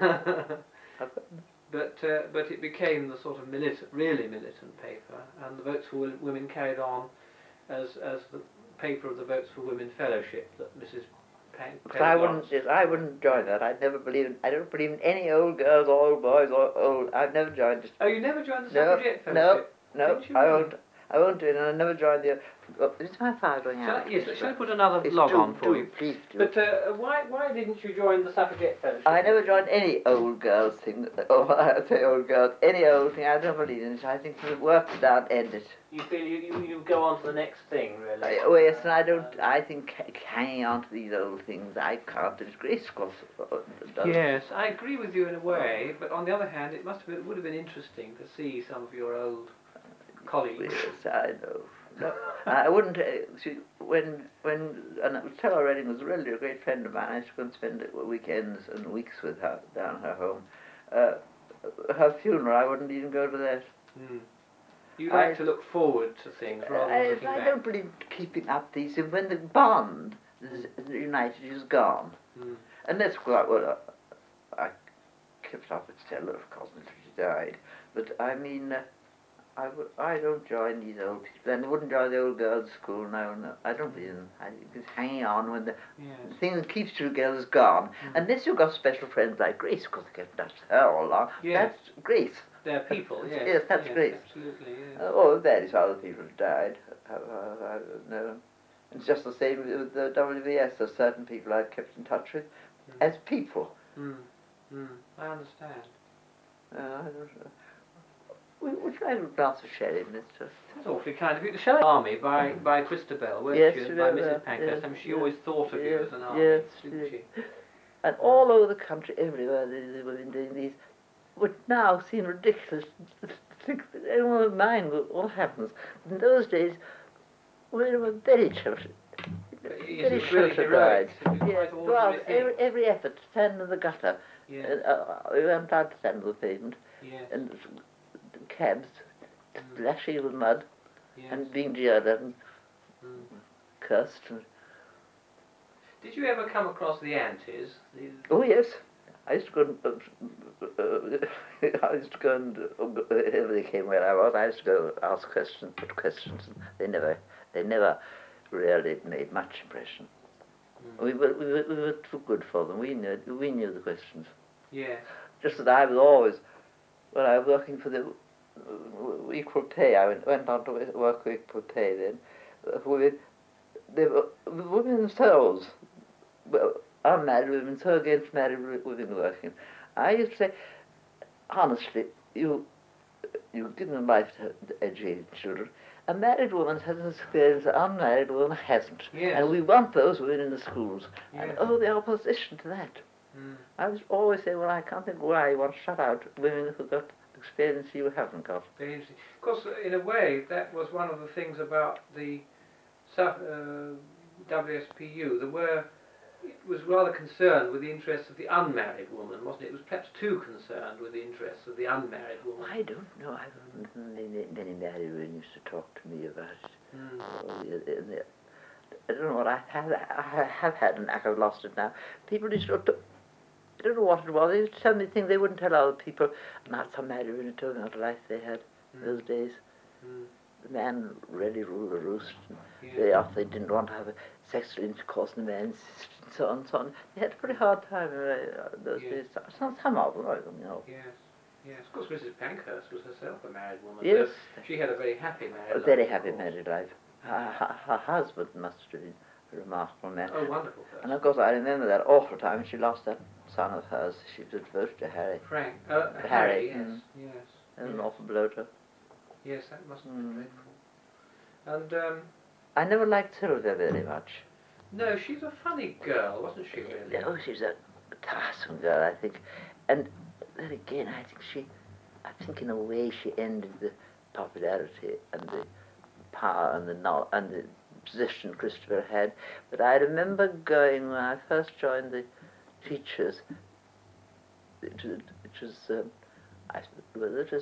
I've forgotten. But uh, but it became the sort of militant, really militant paper, and the Votes for Wo- Women carried on as as the paper of the Votes for Women Fellowship that Missus Pan- Because I wouldn't, yes, I wouldn't join that. I'd never believe in, I don't believe in any old girls or old boys or old, I've never joined it. Oh, you never joined the No, Suffragette no, Fellowship? no, Didn't you I really? won't, I won't do it, and I never joined the, oh, is my fire going Shall I, out? yes, shall I put another Please log do, on for do, you? Please do. But uh, why why didn't you join the Suffragette Fellowship? I never joined any old girls thing, or I say old girls, any old thing, I don't believe in it. I think the work is done, end it. You feel you, you, you go on to the next thing, really? I, oh yes, and I don't, I think h- hanging on to these old things, I can't, it's graceful. Yes, I agree with you in a way, but on the other hand, it must have been, would have been interesting to see some of your old colleagues. Yes, I know. No, I wouldn't. Uh, see, when when and Stella Redding was really a great friend of mine. I used to go and spend weekends and weeks with her down her home. Uh, her funeral, I wouldn't even go to that. Mm. You like I- to look forward to things rather than I, looking I back. don't believe keeping up these things. When the bond, the United, is gone, Mm. and that's quite well. Uh, I kept up with Stella, of course, until she died. But I mean. Uh, I, would, I don't join these old people, and I wouldn't join the old girls' school now. No, I don't believe in them. I just hanging on when the Yes. thing that keeps you together is gone. Mm. Unless you've got special friends like Grace, because they get that's her all along. Yes. That's Grace. They're people, yes. Yes, that's great. Absolutely, yes. Uh, oh, various other people have died. I, I, I don't know. It's just the same with the W V S. There's certain people I've kept in touch with Mm. as people. Mm. Mm. I understand. Uh, I don't know. Would would you like a glass of sherry, Mister? That's awfully kind of you. The Shelley Army by, by Christabel, weren't Yes, you? she By wrote Missus that, Pankhurst. yes, I mean, she yes, always thought of you yes, as an army, yes, didn't yes. she? And all over the country, everywhere, the, the women doing these would now seem ridiculous to think that anyone of mine would, what happens. In those days, women were very children. Yes, Very it was really sheltered heroic. lives. It was Yes, quite well, ordinary every, thing. every effort to stand in the gutter. Yes, Uh, uh, we weren't allowed to stand on the pavement, yes, and the cabs mm, splashing with mud yes. and being jeered at and Mm. cursed. And, Did you ever come across the Antis? The, oh yes, I used to go and, uh, uh, I used to go and, uh, go- whenever they came where I was, I used to go ask questions, put questions, and they never, they never really made much impression. mm. We were, we were, we were too good for them. We knew, we knew the questions. Yes. Just that I was always, when I was working for the uh, Equal Pay, I went, went on to work for Equal Pay then, uh, with, they were, the women themselves, well, unmarried women, so against married wo- women working. I used to say, honestly, you, you've given life to educated children. A married woman has an experience an unmarried woman hasn't. Yes. And we want those women in the schools. And Yes. oh, the opposition to that. Mm. I was always saying, well, I can't think why you want to shut out women who've got experience you haven't got. Very interesting. Of course, in a way, that was one of the things about the Suf- uh, W S P U. There were, it was rather concerned with the interests of the unmarried woman, wasn't it? It was perhaps too concerned with the interests of the unmarried woman. I don't know. I haven't many, many married women used to talk to me about it. Mm. Oh, yeah, and the- I don't know what I have. I have had, and I've lost it now. People used to. I don't know what it was. They used to tell me things they wouldn't tell other people. Not some married women told me what life they had in Mm. those days. Mm. The man really ruled the roost. Yes. They often they didn't want to have a sexual intercourse, and the man insisted, and so on, and so on. They had a pretty hard time uh, those Yes. days. Some, some of them, I don't know. Yes. Yes. Of course, Missus Pankhurst was herself a married woman. Yes. So she had a very happy married A life. very of happy course. married life. Her, her, her husband must have been a remarkable man. Oh, wonderful And person. of course, I remember that awful time when she lost that son of hers. She was devoted to Harry. Frank. Uh, Harry, Harry. Yes. mm. Yes. And an Yes. awful blow to her. Yes, that must have been Mm. dreadful. And um, I never liked Sylvia very much. no, she's a funny girl, wasn't she? Really? Oh, she's a tiresome girl, I think. And then again, I think she, I think in a way she ended the popularity and the power and the know and the position Christopher had. But I remember going when I first joined the teachers. It was, it was um, I, well, it was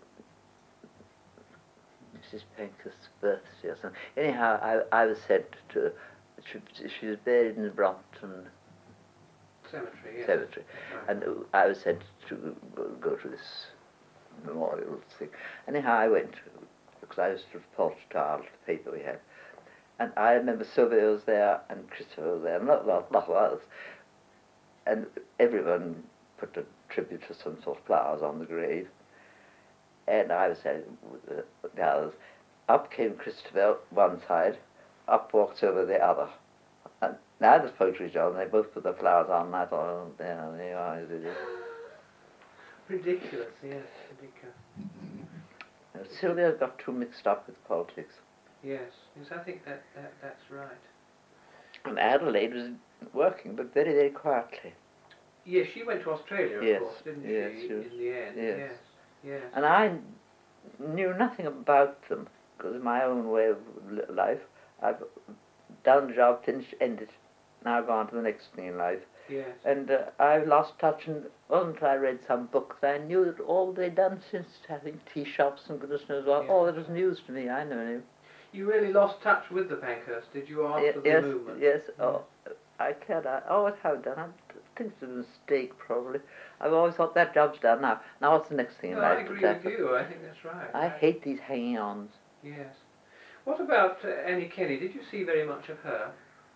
Missus Pankhurst's birthday or something. Anyhow, I, I was sent to. She, she was buried in the Brompton Cemetery. Yes. Cemetery, Right. and uh, I was sent to go, go to this memorial thing. Anyhow, I went because I was to report to our paper we had, and I remember Sylvia was there and Christopher was there, and not lot, lot of others, and everyone put a tribute to some sort of flowers on the grave. And I was saying with the, with the others, up came Christopher one side, up walked over the other. And now the poetry's on, they both put the flowers on, and I thought, oh, there they are. Ridiculous, yes, ridiculous. And Sylvia got too mixed up with politics. Yes, yes, I think that, that that's right. And Adelaide was working, but very, very quietly. Yes, she went to Australia, of Yes, course, didn't yes, she, she was- in the end? yes. Yes, yes. And I knew nothing about them, because of my own way of li- life. I've done the job, finished, ended, now gone to the next thing in life. Yes. And uh, I lost touch, and wasn't until I read some books I knew that all they'd done since having tea shops and goodness knows what, Yes. all that was news to me, I know. You really lost touch with the Pankhurst, did you, after Ye- the yes, movement? yes, oh, I can't, I always have done. I'm think it's a mistake, probably. I've always thought that job's done now. Now what's the next thing No, in I life? agree to with tackle? you. I think that's right. I hate these hanging-ons. Yes. What about uh, Annie Kenny? Did you see very much of her?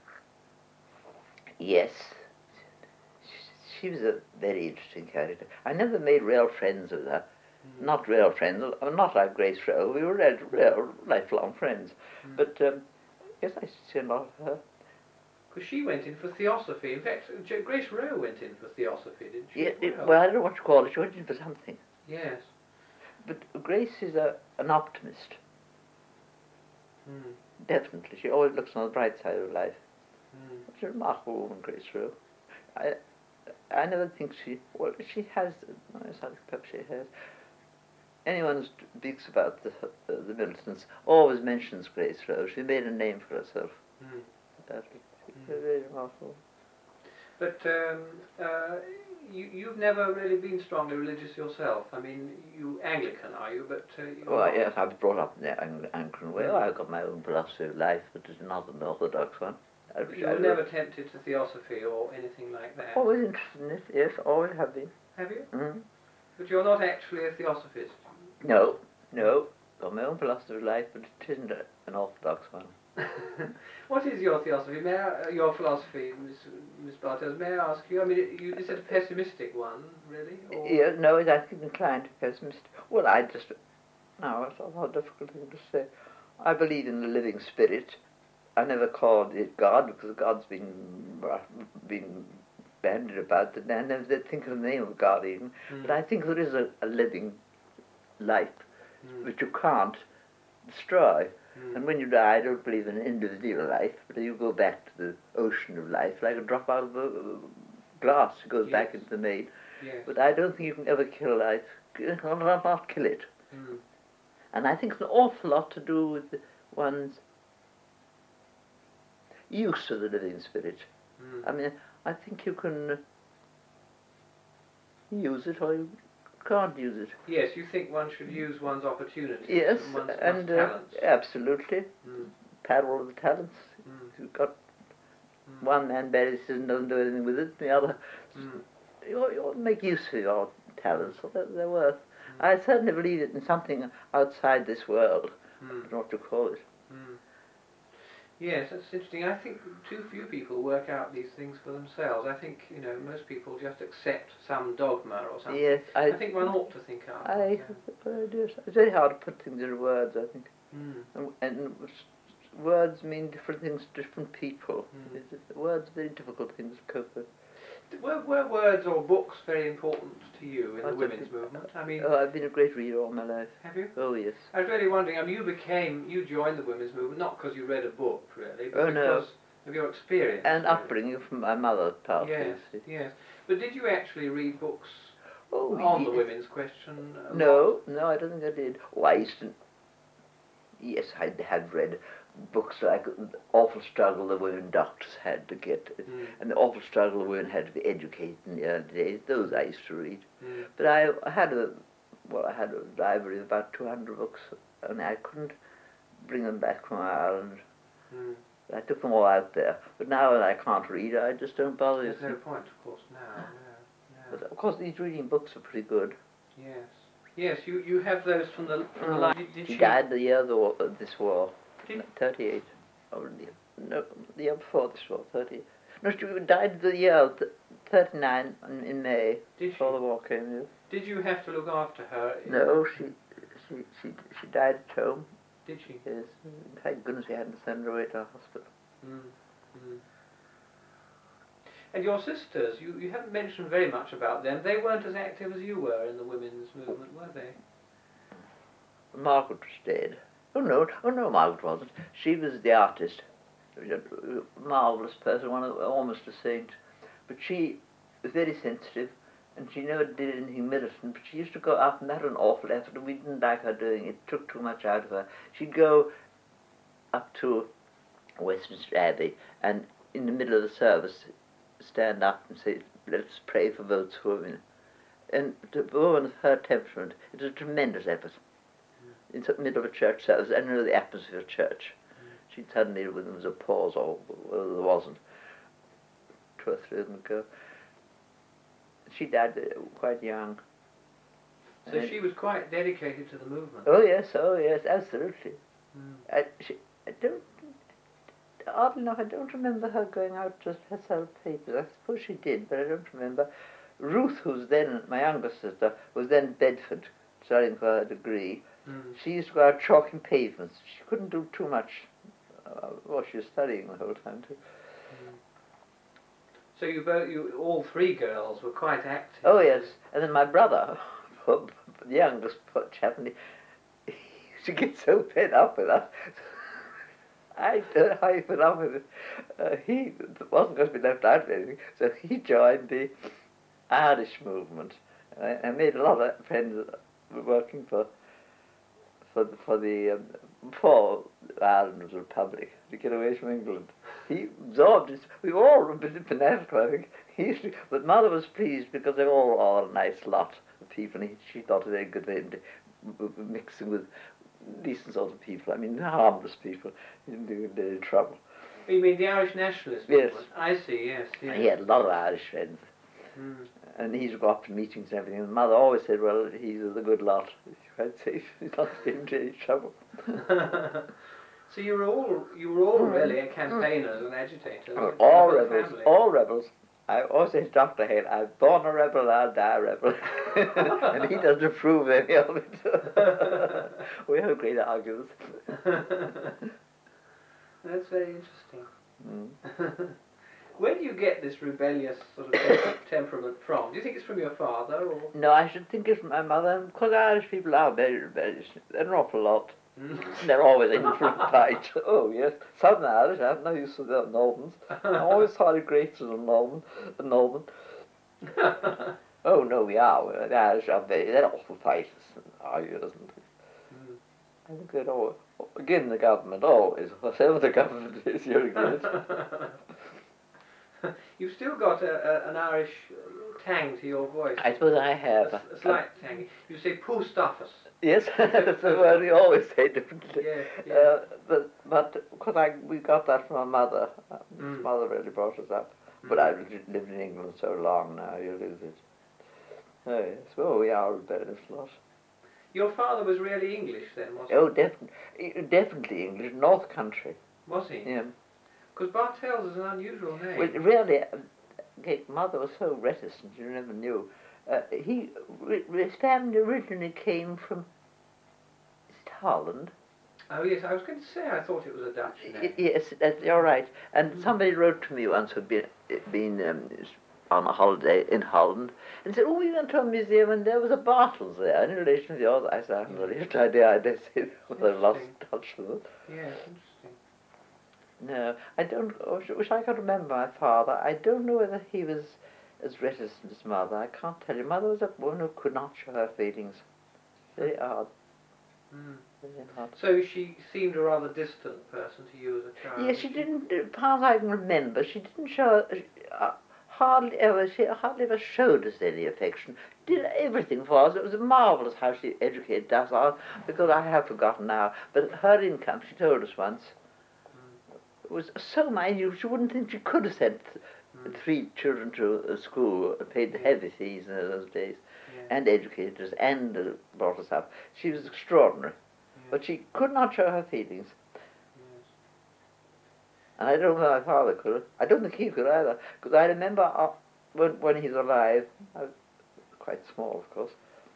Yes. She was a very interesting character. I never made real friends with her. Mm. Not real friends, uh, not like Grace Rowe. We were real, real lifelong friends. Mm. But, um, yes, I see a lot of her. Because she went in for theosophy. In fact, J- Grace Rowe went in for theosophy, didn't she? Yeah, as it, well? well, I don't know what to call it. She went in for something. Yes. But Grace is a, an optimist. Mm. Definitely. She always looks on the bright side of life. Mm. She's a remarkable woman, Grace Rowe. I, I never think she, well, she has, yes, I think perhaps she has. Anyone who speaks about the, uh, the militants always mentions Grace Rowe. She made a name for herself. Mm. That, she's Mm. very remarkable. But um, uh, you, you've never really been strongly religious yourself. I mean, you Anglican, are you? But uh, you're Well, not- yes, I was brought up in the Ang- Anglican way. Mm. I've got my own philosophy of life, but it's not an orthodox one. I, You I were never tempted to theosophy or anything like that. always interested in it, yes, always have been. Have you? Mm. But you're not actually a theosophist. No, no, got my own philosophy of life, but it isn't a, an orthodox one. What is your theosophy? May I, uh, your philosophy, Miss Miss Bartels? May I ask you? I mean, it, you, is it a pessimistic one, really? Or? Yeah, no, I think inclined to pessimist. Well, I just, no, it's not a difficult thing to say. I believe in the living spirit. I never called it God because God's been been bandied about, and I never did think of the name of God even. Mm. But I think there is a, a living life Mm. which you can't destroy. Mm. And when you die, I don't believe in individual life, but you go back to the ocean of life, like a drop out of a glass. It goes back Yes. into the main. Yes. But I don't think you can ever kill life. You cannot not kill it. Mm. And I think it's an awful lot to do with one's use of the living spirit. Mm. I mean, I think you can use it or you can't use it. Yes, you think one should use one's opportunities Yes, and one's, and one's uh, talents. absolutely. Mm. Parable of the talents. Mm. You've got Mm. one man buries it and doesn't do anything with it, the other, Mm. you, you make use of your talents, so they're, they're worth. Mm. I certainly believe it in something outside this world, I Mm. don't know what to call it. Mm. Yes, that's interesting. I think too few people work out these things for themselves. I think, you know, most people just accept some dogma or something. Yes, I, I think one ought to think out. I, yeah. I do. It's very hard to put things into words, I think. Mm. And, and s- words mean different things to different people. Mm. It's, it's- words are very difficult things to cope with. Were, were words or books very important to you in I the think- women's movement? I mean, Oh, I've been a great reader all my life. have you? Oh, yes. I was really wondering, I mean, you became, you joined the women's movement not because you read a book, really, but Oh, no. because of your experience. And really. upbringing from my mother, partly. Yes, you see. yes. But did you actually read books Oh, on the yes. women's question? a lot? No, no, I don't think I did. Oh, I used to. Yes, I had read books like The Awful Struggle the Women Doctors had to get, Mm. and The Awful Struggle the Women had to be educated in the early days. Those I used to read. Mm. But I, I had a, well, I had a library of about two hundred books, and I couldn't bring them back from Ireland. Mm. I took them all out there. But now that I can't read, I just don't bother. There's you no see. point, of course, now. No, no. But of course, these reading books are pretty good. Yes. Yes, you, you have those from the, from the Mm. line. Did, did She she, died the year of the war, of this war, Did- thirty-eight. Or the, no, the year before this war, thirty. No, she died the year of th- thirty-nine in, in May, Did before she? the war came. Yes. Did you have to look after her? in- No, she, she, she, she died at home. Did she? Yes. Thank goodness we hadn't sent her away to a hospital. Mm. Mm. And your sisters, you, you haven't mentioned very much about them. They weren't as active as you were in the women's movement, were they? Margaret was dead. Oh no, oh no, Margaret wasn't. She was the artist. She was a marvellous person, one of almost a saint. But she was very sensitive, and she never did anything militant. But she used to go up, and that was an awful effort, and we didn't like her doing it. It took too much out of her. She'd go up to Westminster Abbey, and in the middle of the service, stand up and say, "Let's pray for votes for women." And to a woman of her temperament, it was a tremendous effort. In the middle of a church service, and in the atmosphere of church. Mm. She'd suddenly, when there was a pause, or well, there wasn't, two or three of them would go. she died uh, quite young. So And- she was quite dedicated to the movement. Oh yes, oh yes, absolutely. Mm. I, she, I don't, oddly enough, I don't remember her going out to sell papers. I suppose she did, but I don't remember. Ruth, who's then, my younger sister, was then in Bedford, studying for her degree. Mm. She used to go out chalking pavements. She couldn't do too much. Uh, well, she was studying the whole time too. So you both, you all three girls were quite active. Oh yes, and then my brother, the youngest poor chap, and he, he used to get so fed up with us. I don't know how he put up with it. Uh, he wasn't going to be left out of anything, so he joined the Irish movement. I, I made a lot of friends working for for the, for the um, for Ireland was a republic to get away from England. He absorbed it. We were all a bit fanatical, I think. He used to, but Mother was pleased because they were all, all a nice lot of people, and he, she thought it very good way of mixing with decent sort of people. I mean, harmless people. He didn't do any trouble. You mean the Irish nationalist Yes. movement? I see, yes. yes. He had a lot of Irish friends. Mm. And he used to go up to meetings and everything. And Mother always said, well, he's the good lot. He's quite safe. He's not getting into any trouble. So you were all you were all Mm. really campaigners and agitators. Oh, the all whole rebels. family. All rebels. I always say to Doctor Hale, I'm born a rebel, I'll die a rebel. And he doesn't approve any of it. We have great arguments. That's very interesting. Mm. Where do you get this rebellious sort of tem- temperament from? Do you think it's from your father, or? No, I should think it's from my mother, because Irish people are very rebellious. They're an awful lot. Mm. They're always in for a fight. Oh, yes. Southern Irish, I have no use for the Normans. I always thought it great as a Norman. A Norman. Oh, no, we are. The Irish are very, they're awful fighters and arguers. And Mm. I think they're all, again, the government, always. Whatever the government is, you're against. You've still got a, a, an Irish tang to your voice. I suppose I a, have. s- a slight tang. You say Poostafus. Yes, that's the word we always say differently. Yeah, yeah. Uh, but but because I we got that from our mother. Uh, Mm. Mother really brought us up. But Mm. I've li- lived in England so long now, you lose it. Oh yes, well we are a rebellious lot. Your father was really English then, wasn't Oh, definitely, definitely English, North Country. he? Was he? Yeah. Because Bartels is an unusual name. Well, really, uh, okay, Mother was so reticent, you never knew. Uh, he, ri- his family originally came from, is it Holland? Oh yes, I was going to say I thought it was a Dutch Y- name. Yes, that's, you're right. And Mm. somebody wrote to me once who'd been, been um, on a holiday in Holland and said, oh, we went to a museum and there was a Bartels there in relation to yours. I said, I haven't the least idea. I dare say they've lost touch with it. Yes, interesting. No, I don't, I wish- wish I could remember my father. I don't know whether he was as reticent as Mother. I can't tell you. Mother was a woman who could not show her feelings. Very odd. Mm. Very odd. So she seemed a rather distant person to you as a child. Yes, she didn't, as far as I can remember, she didn't show, uh, hardly ever, she hardly ever showed us any affection. Did everything for us. It was marvellous how she educated us all, because I have forgotten now. But her income, she told us once, was so minute, she wouldn't think she could have sent Mm. three children to a school, paid the heavy fees in those days, Yeah. and educated us, and uh, brought us up. She was extraordinary. Yeah. But she could not show her feelings. Yes. And I don't know my father could. I don't think he could either. Because I remember uh, when, when he was alive, I was quite small, of course.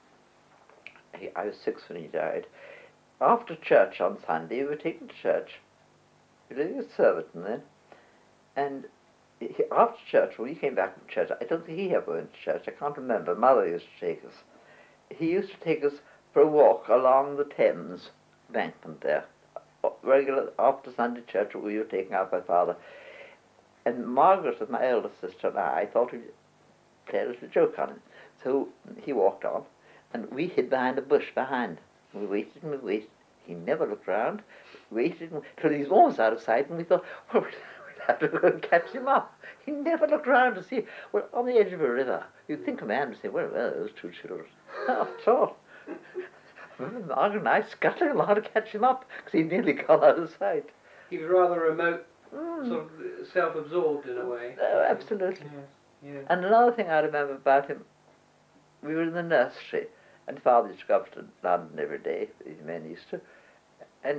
He, I was six when he died. After church on Sunday, we were taken to church. We were living at Surbiton then. And he, after church, when we came back from church, I don't think he ever went to church. I can't remember. Mother used to take us. He used to take us for a walk along the Thames embankment there. Regular after Sunday church, we were taken out by Father. And Margaret, my elder sister, and I thought we'd play a little joke on him. So he walked on, and we hid behind a bush behind. We waited and we waited. He never looked round. Waited until he was almost out of sight, and we thought, well, we'll have to go and catch him up. He never looked round to see. Well, on the edge of a river, you'd think a man would say, well, well, those two children. Not at all. Margaret and I scuttling along to catch him up, because he'd nearly gone out of sight. He was rather remote, Mm. sort of self-absorbed in a way. Oh, absolutely. Yes. Yeah. And another thing I remember about him, we were in the nursery, and Father used to go up to London every day, these men used to, and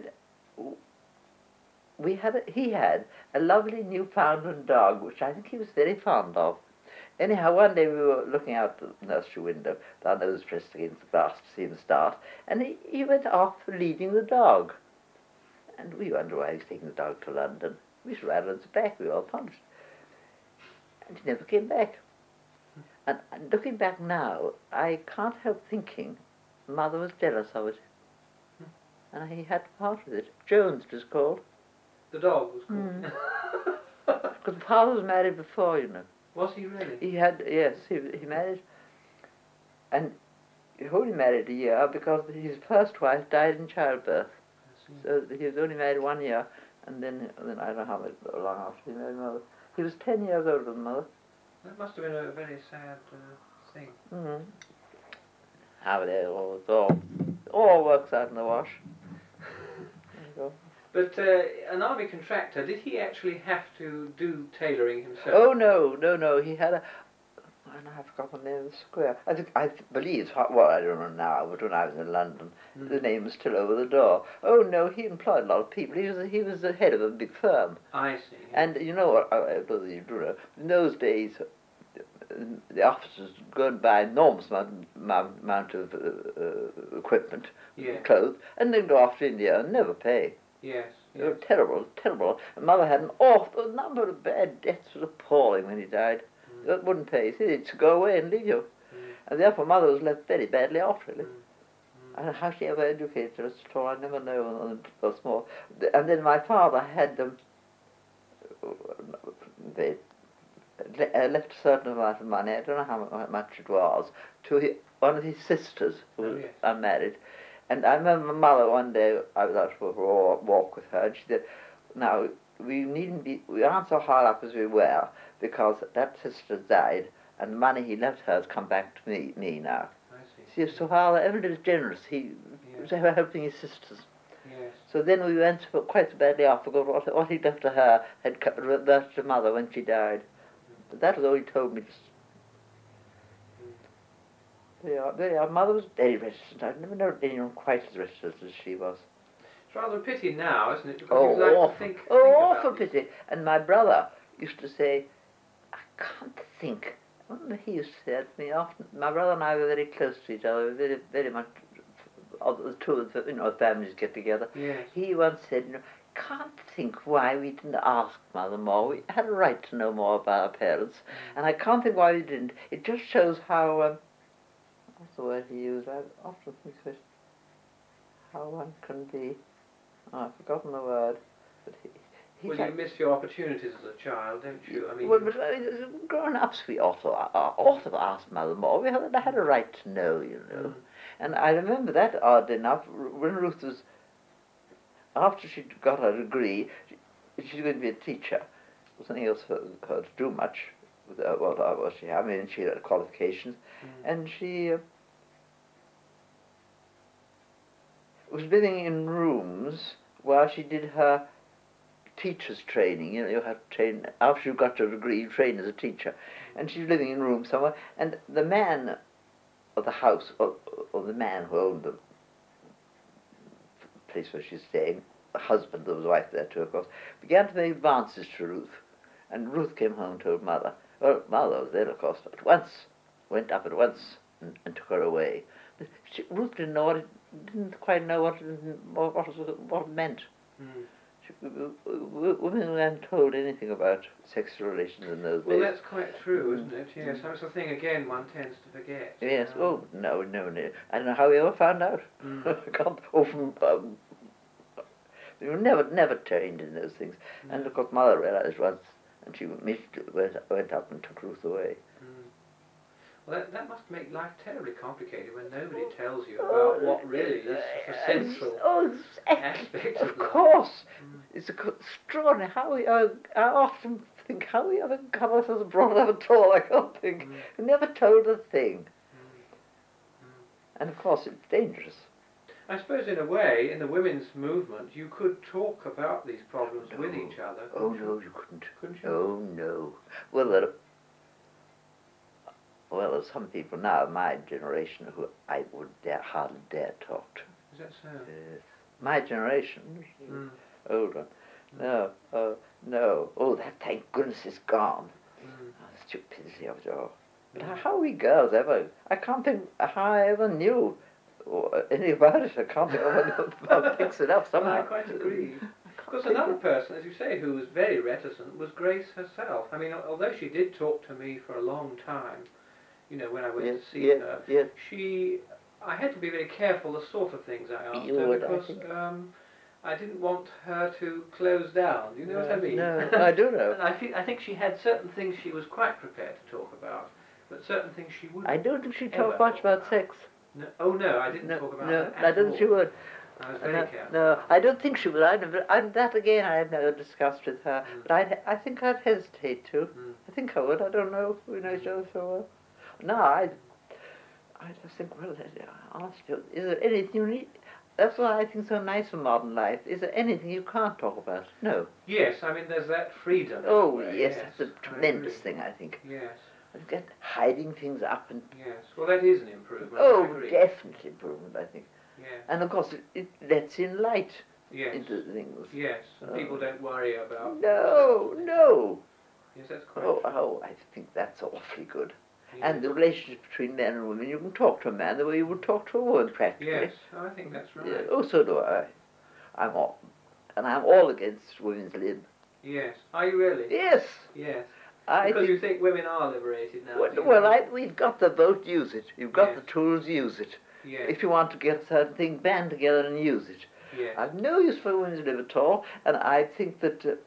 we had a, he had a lovely Newfoundland dog, which I think he was very fond of. Anyhow, one day we were looking out the nursery window, with our nose pressed against the glass to see him start, and he, he went off leading the dog. And we wondered why he was taking the dog to London. We should ride on his back, we were all punished. And he never came back. And, and looking back now, I can't help thinking Mother was jealous of it. And he had to part with it. Jones it was called. The dog was called. Mm. Because Father was married before, you know. Was he really? He had, yes, he, he married. And he only married a year because his first wife died in childbirth. So he was only married one year, and then, then I don't know how much, long after he married Mother. He was ten years older than Mother. That must have been a very sad uh, thing. Mm-hmm. How it all, all, all works out in the wash. There you go. But uh, an army contractor, did he actually have to do tailoring himself? Oh no, no, no. He had a. I know, I forgot the name of the square. I think I believe. Well, I don't know now, but when I was in London, mm. the name was still over the door. Oh no, he employed a lot of people. He was he was the head of a big firm. I see. And you know what? I don't know you do know. In those days, the officers would go and buy enormous amount, amount, amount of uh, uh, equipment, yeah. clothes, and then go off to India and never pay. Yes. They were terrible, terrible. And Mother had an awful number of bad deaths. It was appalling when he died. Mm. They wouldn't pay. He said he'd go away and leave you. Mm. And therefore Mother was left very badly off, really. Mm. I don't know how she ever educated us at all. I never know. So small. And then my father had them. They left a certain amount of money. I don't know how much it was to his, one of his sisters who was oh, yes. unmarried. And I remember my mother one day, I was out for a walk with her, and she said, now, we needn't be, we aren't so hard up as we were, because that sister died, and the money he left her has come back to me, me now. I see. See, so father, everybody was generous. He yes. was helping his sisters. Yes. So then we went quite badly off, because what, what he left to her had reverted to mother when she died. Mm. But that was all he told me. Yeah, our mother was very restless. I've never known anyone quite as restless as she was. It's rather a pity now, isn't it? Because oh, you like awful. to think, oh, think awful about pity. And my brother used to say, I can't think. I don't know, he used to say that to me often. My brother and I were very close to each other, very, very much. The two of the, you know, families get together. Yes. He once said, you know, can't think why we didn't ask Mother more. We had a right to know more about our parents, mm. and I can't think why we didn't. It just shows how. Um, What's the word he used? I often think of it. How one can be. Oh, I've forgotten the word. But he, he well, you miss your opportunities as a child, don't you? I mean, well, but uh, grown-ups, we ought to, uh, ought to ask Mother more. We had, had a right to know, you know. Mm. And I remember that, odd enough, when Ruth was, after she got her degree, she, she was going to be a teacher. There was nothing else for her to do much. Uh, what uh, was she? I mean, she had qualifications, mm. and she uh, was living in rooms while she did her teacher's training. You know, you have to train after you got your degree. You train as a teacher, and she's living in a room somewhere. And the man of the house, or, or the man who owned the place where she's staying, the husband, there was a wife there too, of course, began to make advances to Ruth, and Ruth came home and told Mother. Well, Mother was there, of course, at once, went up at once and, and took her away. But she, Ruth didn't know what it, didn't quite know what it, what, what, what it meant. Mm. She, women weren't told anything about sexual relations in those well, days. Well, that's quite true, isn't it? Yes, that's the thing, again, one tends to forget. Yes, um, oh, no, no, no. I don't know how we ever found out. Mm. I can't often... Um, we were never, never trained in those things. Mm. And of course, Mother realized once, and she went, went up and took Ruth away. Mm. Well, that, that must make life terribly complicated when nobody tells you about oh, what really is the central oh, aspect of, of life. Of course. Mm. It's extraordinary how we are, I often think how we ever got ourselves brought up at all. I can't think. Mm. We never told a thing. Mm. Mm. And of course, it's dangerous. I suppose in a way, in the women's movement, you could talk about these problems no. with each other. Oh no, you couldn't. Couldn't you? Oh no. Well, there are, Well, there's some people now of my generation who I would dare, hardly dare talk to. Is that so? Yes. My generation, Mm. older. No, oh, no. Oh, that, thank goodness, is gone. Mm. Oh, stupidity of it all. But how, how we girls ever, I can't think how I ever knew or anything about it. I can't think of anyone picks it up Well, somehow. I quite agree. Of course, another person, as you say, who was very reticent was Grace herself. I mean, al- although she did talk to me for a long time, you know, when I went Yes, to see yes, her, yes. she, I had to be very careful the sort of things I asked You her would, I because think. um, I didn't want her to close down. You know what I mean? No, I do know. And I think I think she had certain things she was quite prepared to talk about, but certain things she wouldn't. I don't think she ever talked much talk about sex. No, oh no, I didn't No, talk about no, that I at don't all. think she would. I was very No, careful. no, I don't think she would. I never, I, that again I have never discussed with her. Mm. But I'd, I think I'd hesitate to. Mm. I think I would. I don't know. We know each other so well. No, I, I just think, well, honestly, is there anything you need? That's what I think so nice of modern life. Is there anything you can't talk about? No. Yes, I mean there's that freedom. in a Oh, way, yes, yes, that's a I tremendous agree. thing, I think. Yes, I think that hiding things up and yes. Well, that is an improvement. I oh, agree. definitely improvement, I think. Yes, And of course, it, it lets in light yes, into things. yes. And Oh. people don't worry about. No, themselves. no. Yes, that's quite Oh, true. oh, I think that's awfully good. Yes. And the relationship between men and women, you can talk to a man the way you would talk to a woman, practically. Yes, I think that's right. Yeah, oh, so do I. I'm all, and I'm all against women's lib. Yes. Are you really? Yes, Yes. I Because think. you think women are liberated now. Well, do you well think? I, we've got the vote, use it. You've got Yes. the tools, use it. Yes. If you want to get a certain thing, band together and use it. Yes. I've no use for women's lib at all, and I think that uh,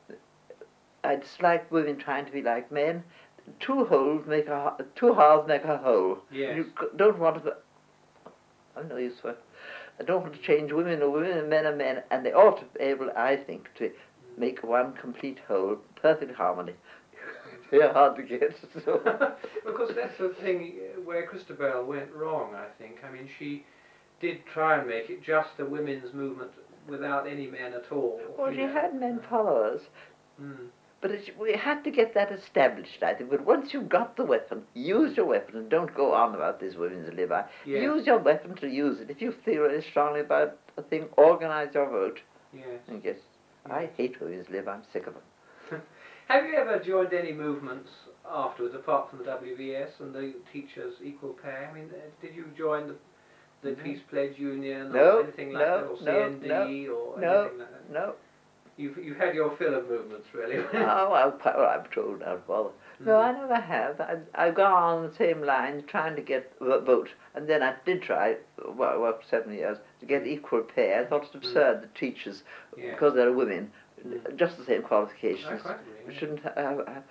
I dislike women trying to be like men. Two holes make a h- two halves make a whole. Yes. You c- don't want to. I've no use for it. I don't want to change women or women and men are men, and they ought to be able, I think, to make one complete whole, perfect harmony. They're hard to get. So. Because that's the thing uh, where Christabel went wrong, I think. I mean, she did try and make it just a women's movement without any men at all. Well, you she know. had men followers, Mm. but it, we had to get that established, I think. But once you've got the weapon, use your weapon and don't go on about this women's lib. I- Yes. Use your weapon to use it. If you feel really strongly about a thing, organize your vote. Yes. And yes, I Yes. hate women's lib. I'm sick of them. Have you ever joined any movements afterwards, apart from the W V S and the Teachers' Equal Pay? I mean, uh, did you join the, the No. Peace Pledge Union No, or anything like no, that, or no, C N D or no, anything like that? No. You've, you've had your fill of movements, really. Oh, well, p- well, I'm told not to bother. No, Mm. I never have. I've, I've gone on the same lines trying to get a vote. And then I did try, well, I worked for seven years, to get equal pay. I thought it absurd that teachers, Yes. because they're women, Mm. just the same I qualifications, quite agree. shouldn't have. have Yes.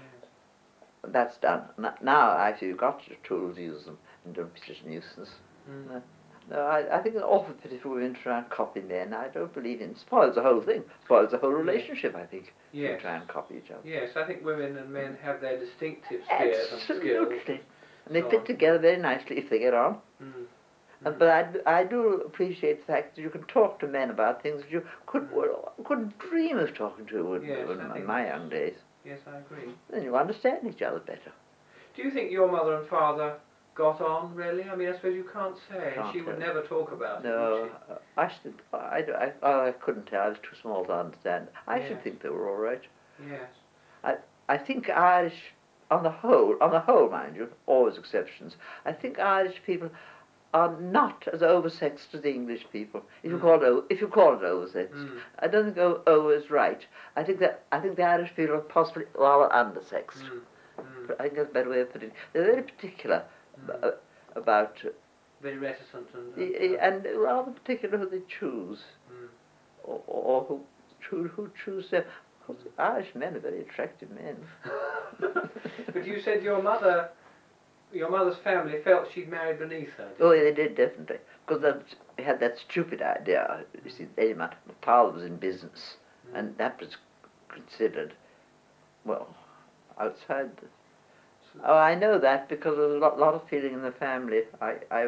that's done. N- Now, actually, you've got your tools, use them, and don't be such a nuisance. Mm. No, no I, I think it's awful pity for women to try and copy men. I don't believe in it. Spoils the whole thing. Spoils the whole relationship, I think. if you Yes. try and copy each other. Yes, I think women and men have their distinctive spheres and skills. Absolutely. And they So fit on. together very nicely if they get on. Mm. And, Mm. but I, d- I do appreciate the fact that you can talk to men about things that you could, Mm. well, couldn't dream of talking to in, Yes, in I my- think my that's- young days. Yes, I agree. Then you understand each other better. Do you think your mother and father got on, really? I mean, I suppose you can't say. Can't she would tell. never talk about it, No, would uh, I should. I, d- I, oh, I couldn't tell. I was too small to understand. I should Yes. think they were all right. she? Yes. I think Irish, on the whole, on the whole, mind you, always exceptions. I think Irish people are not as oversexed as the English people. If you Mm. call it, o- if you call it oversexed, Mm. I don't think o- over is right. I think that I think the Irish people are possibly rather undersexed. Mm. Mm. But I think that's a better way of putting it. They're very particular Mm. uh, about, uh, Very reticent and. y- and, y- and rather particular who they choose, mm. or, or who choose who choose them. Of course, the Irish men are very attractive men. But you said your mother, your mother's family felt she'd married beneath her. did Oh, you? yeah, they did, definitely. Because that- they had that stupid idea. You see, they, my father was in business, Mm. and that was considered, well, outside the... Oh, I know that because there's a lot, lot of feeling in the family. I, I, uh,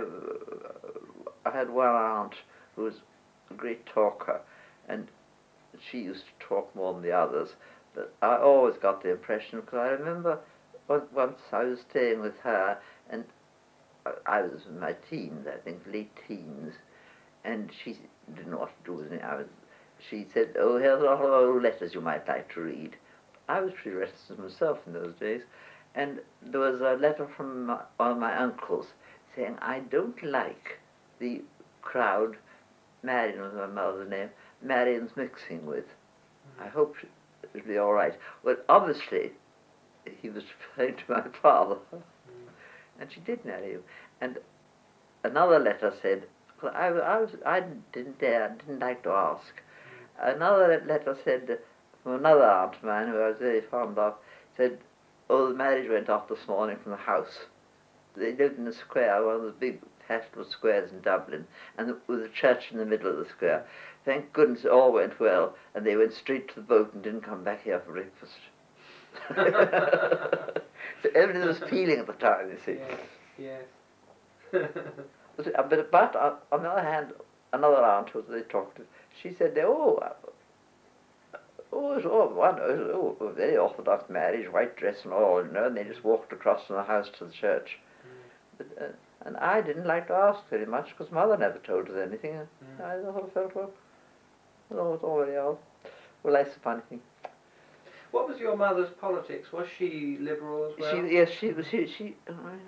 I had one aunt who was a great talker, and she used to talk more than the others. But I always got the impression, because I remember on- once I was staying with her, and I I was in my teens, I think, late teens, and she didn't know what to do with me. I was, she said, "Oh, here's a lot of old letters you might like to read." I was pretty restless myself in those days, and there was a letter from my, one of my uncles saying, "I don't like the crowd," Marion was my mother's name, "Marion's mixing with. I hope it'll be all right." Well, obviously, he was referring to my father, and she did marry him. And another letter said, well, I, I, was, I didn't dare, didn't like to ask. Another letter said, from another aunt of mine, who I was very fond of, said, "Oh, the marriage went off this morning from the house." They lived in a square, one of the big fashionable squares in Dublin, and with a church in the middle of the square. Thank goodness it all went well, and they went straight to the boat and didn't come back here for breakfast. So everything was peeling at the time, you see. Yes, yes. But, but uh, on the other hand, another aunt who they talked to, she said, "Oh, uh, oh, it was all one, oh, oh, very orthodox marriage, white dress and all, you know," and they just walked across from the house to the church. Mm. But, uh, and I didn't like to ask very much because mother never told us anything. Mm. I sort of felt, well, well, it was all very odd. Well, that's the funny thing. What was your mother's politics? Was she Liberal as well? She, yes, she was. She, she.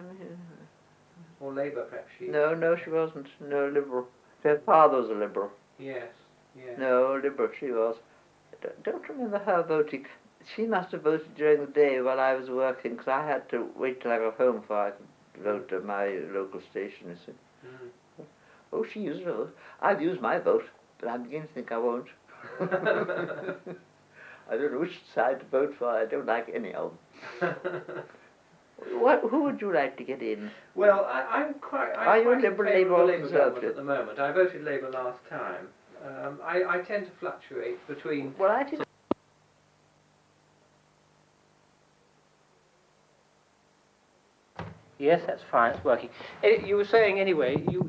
Or Labour, perhaps she... No, no, she wasn't. No, Liberal. Her father was a Liberal. Yes, yes. No, Liberal she was. I don't, don't remember her voting. She must have voted during the day while I was working, because I had to wait till I got home before I could vote at my local station, you see. Mm. Oh, she used her vote. I've used my vote, but I'm beginning to think I won't. I don't know which side to vote for. I don't like any of them. What, who would you like to get in? Well, I, I'm quite. I'm Are you quite a Liberal, in favour Labour of or the Labour government Conservative? at the moment? I voted Labour last time. Um, I, I tend to fluctuate between. Well, I think. Yes, that's fine. It's working. Eh, You were saying anyway. You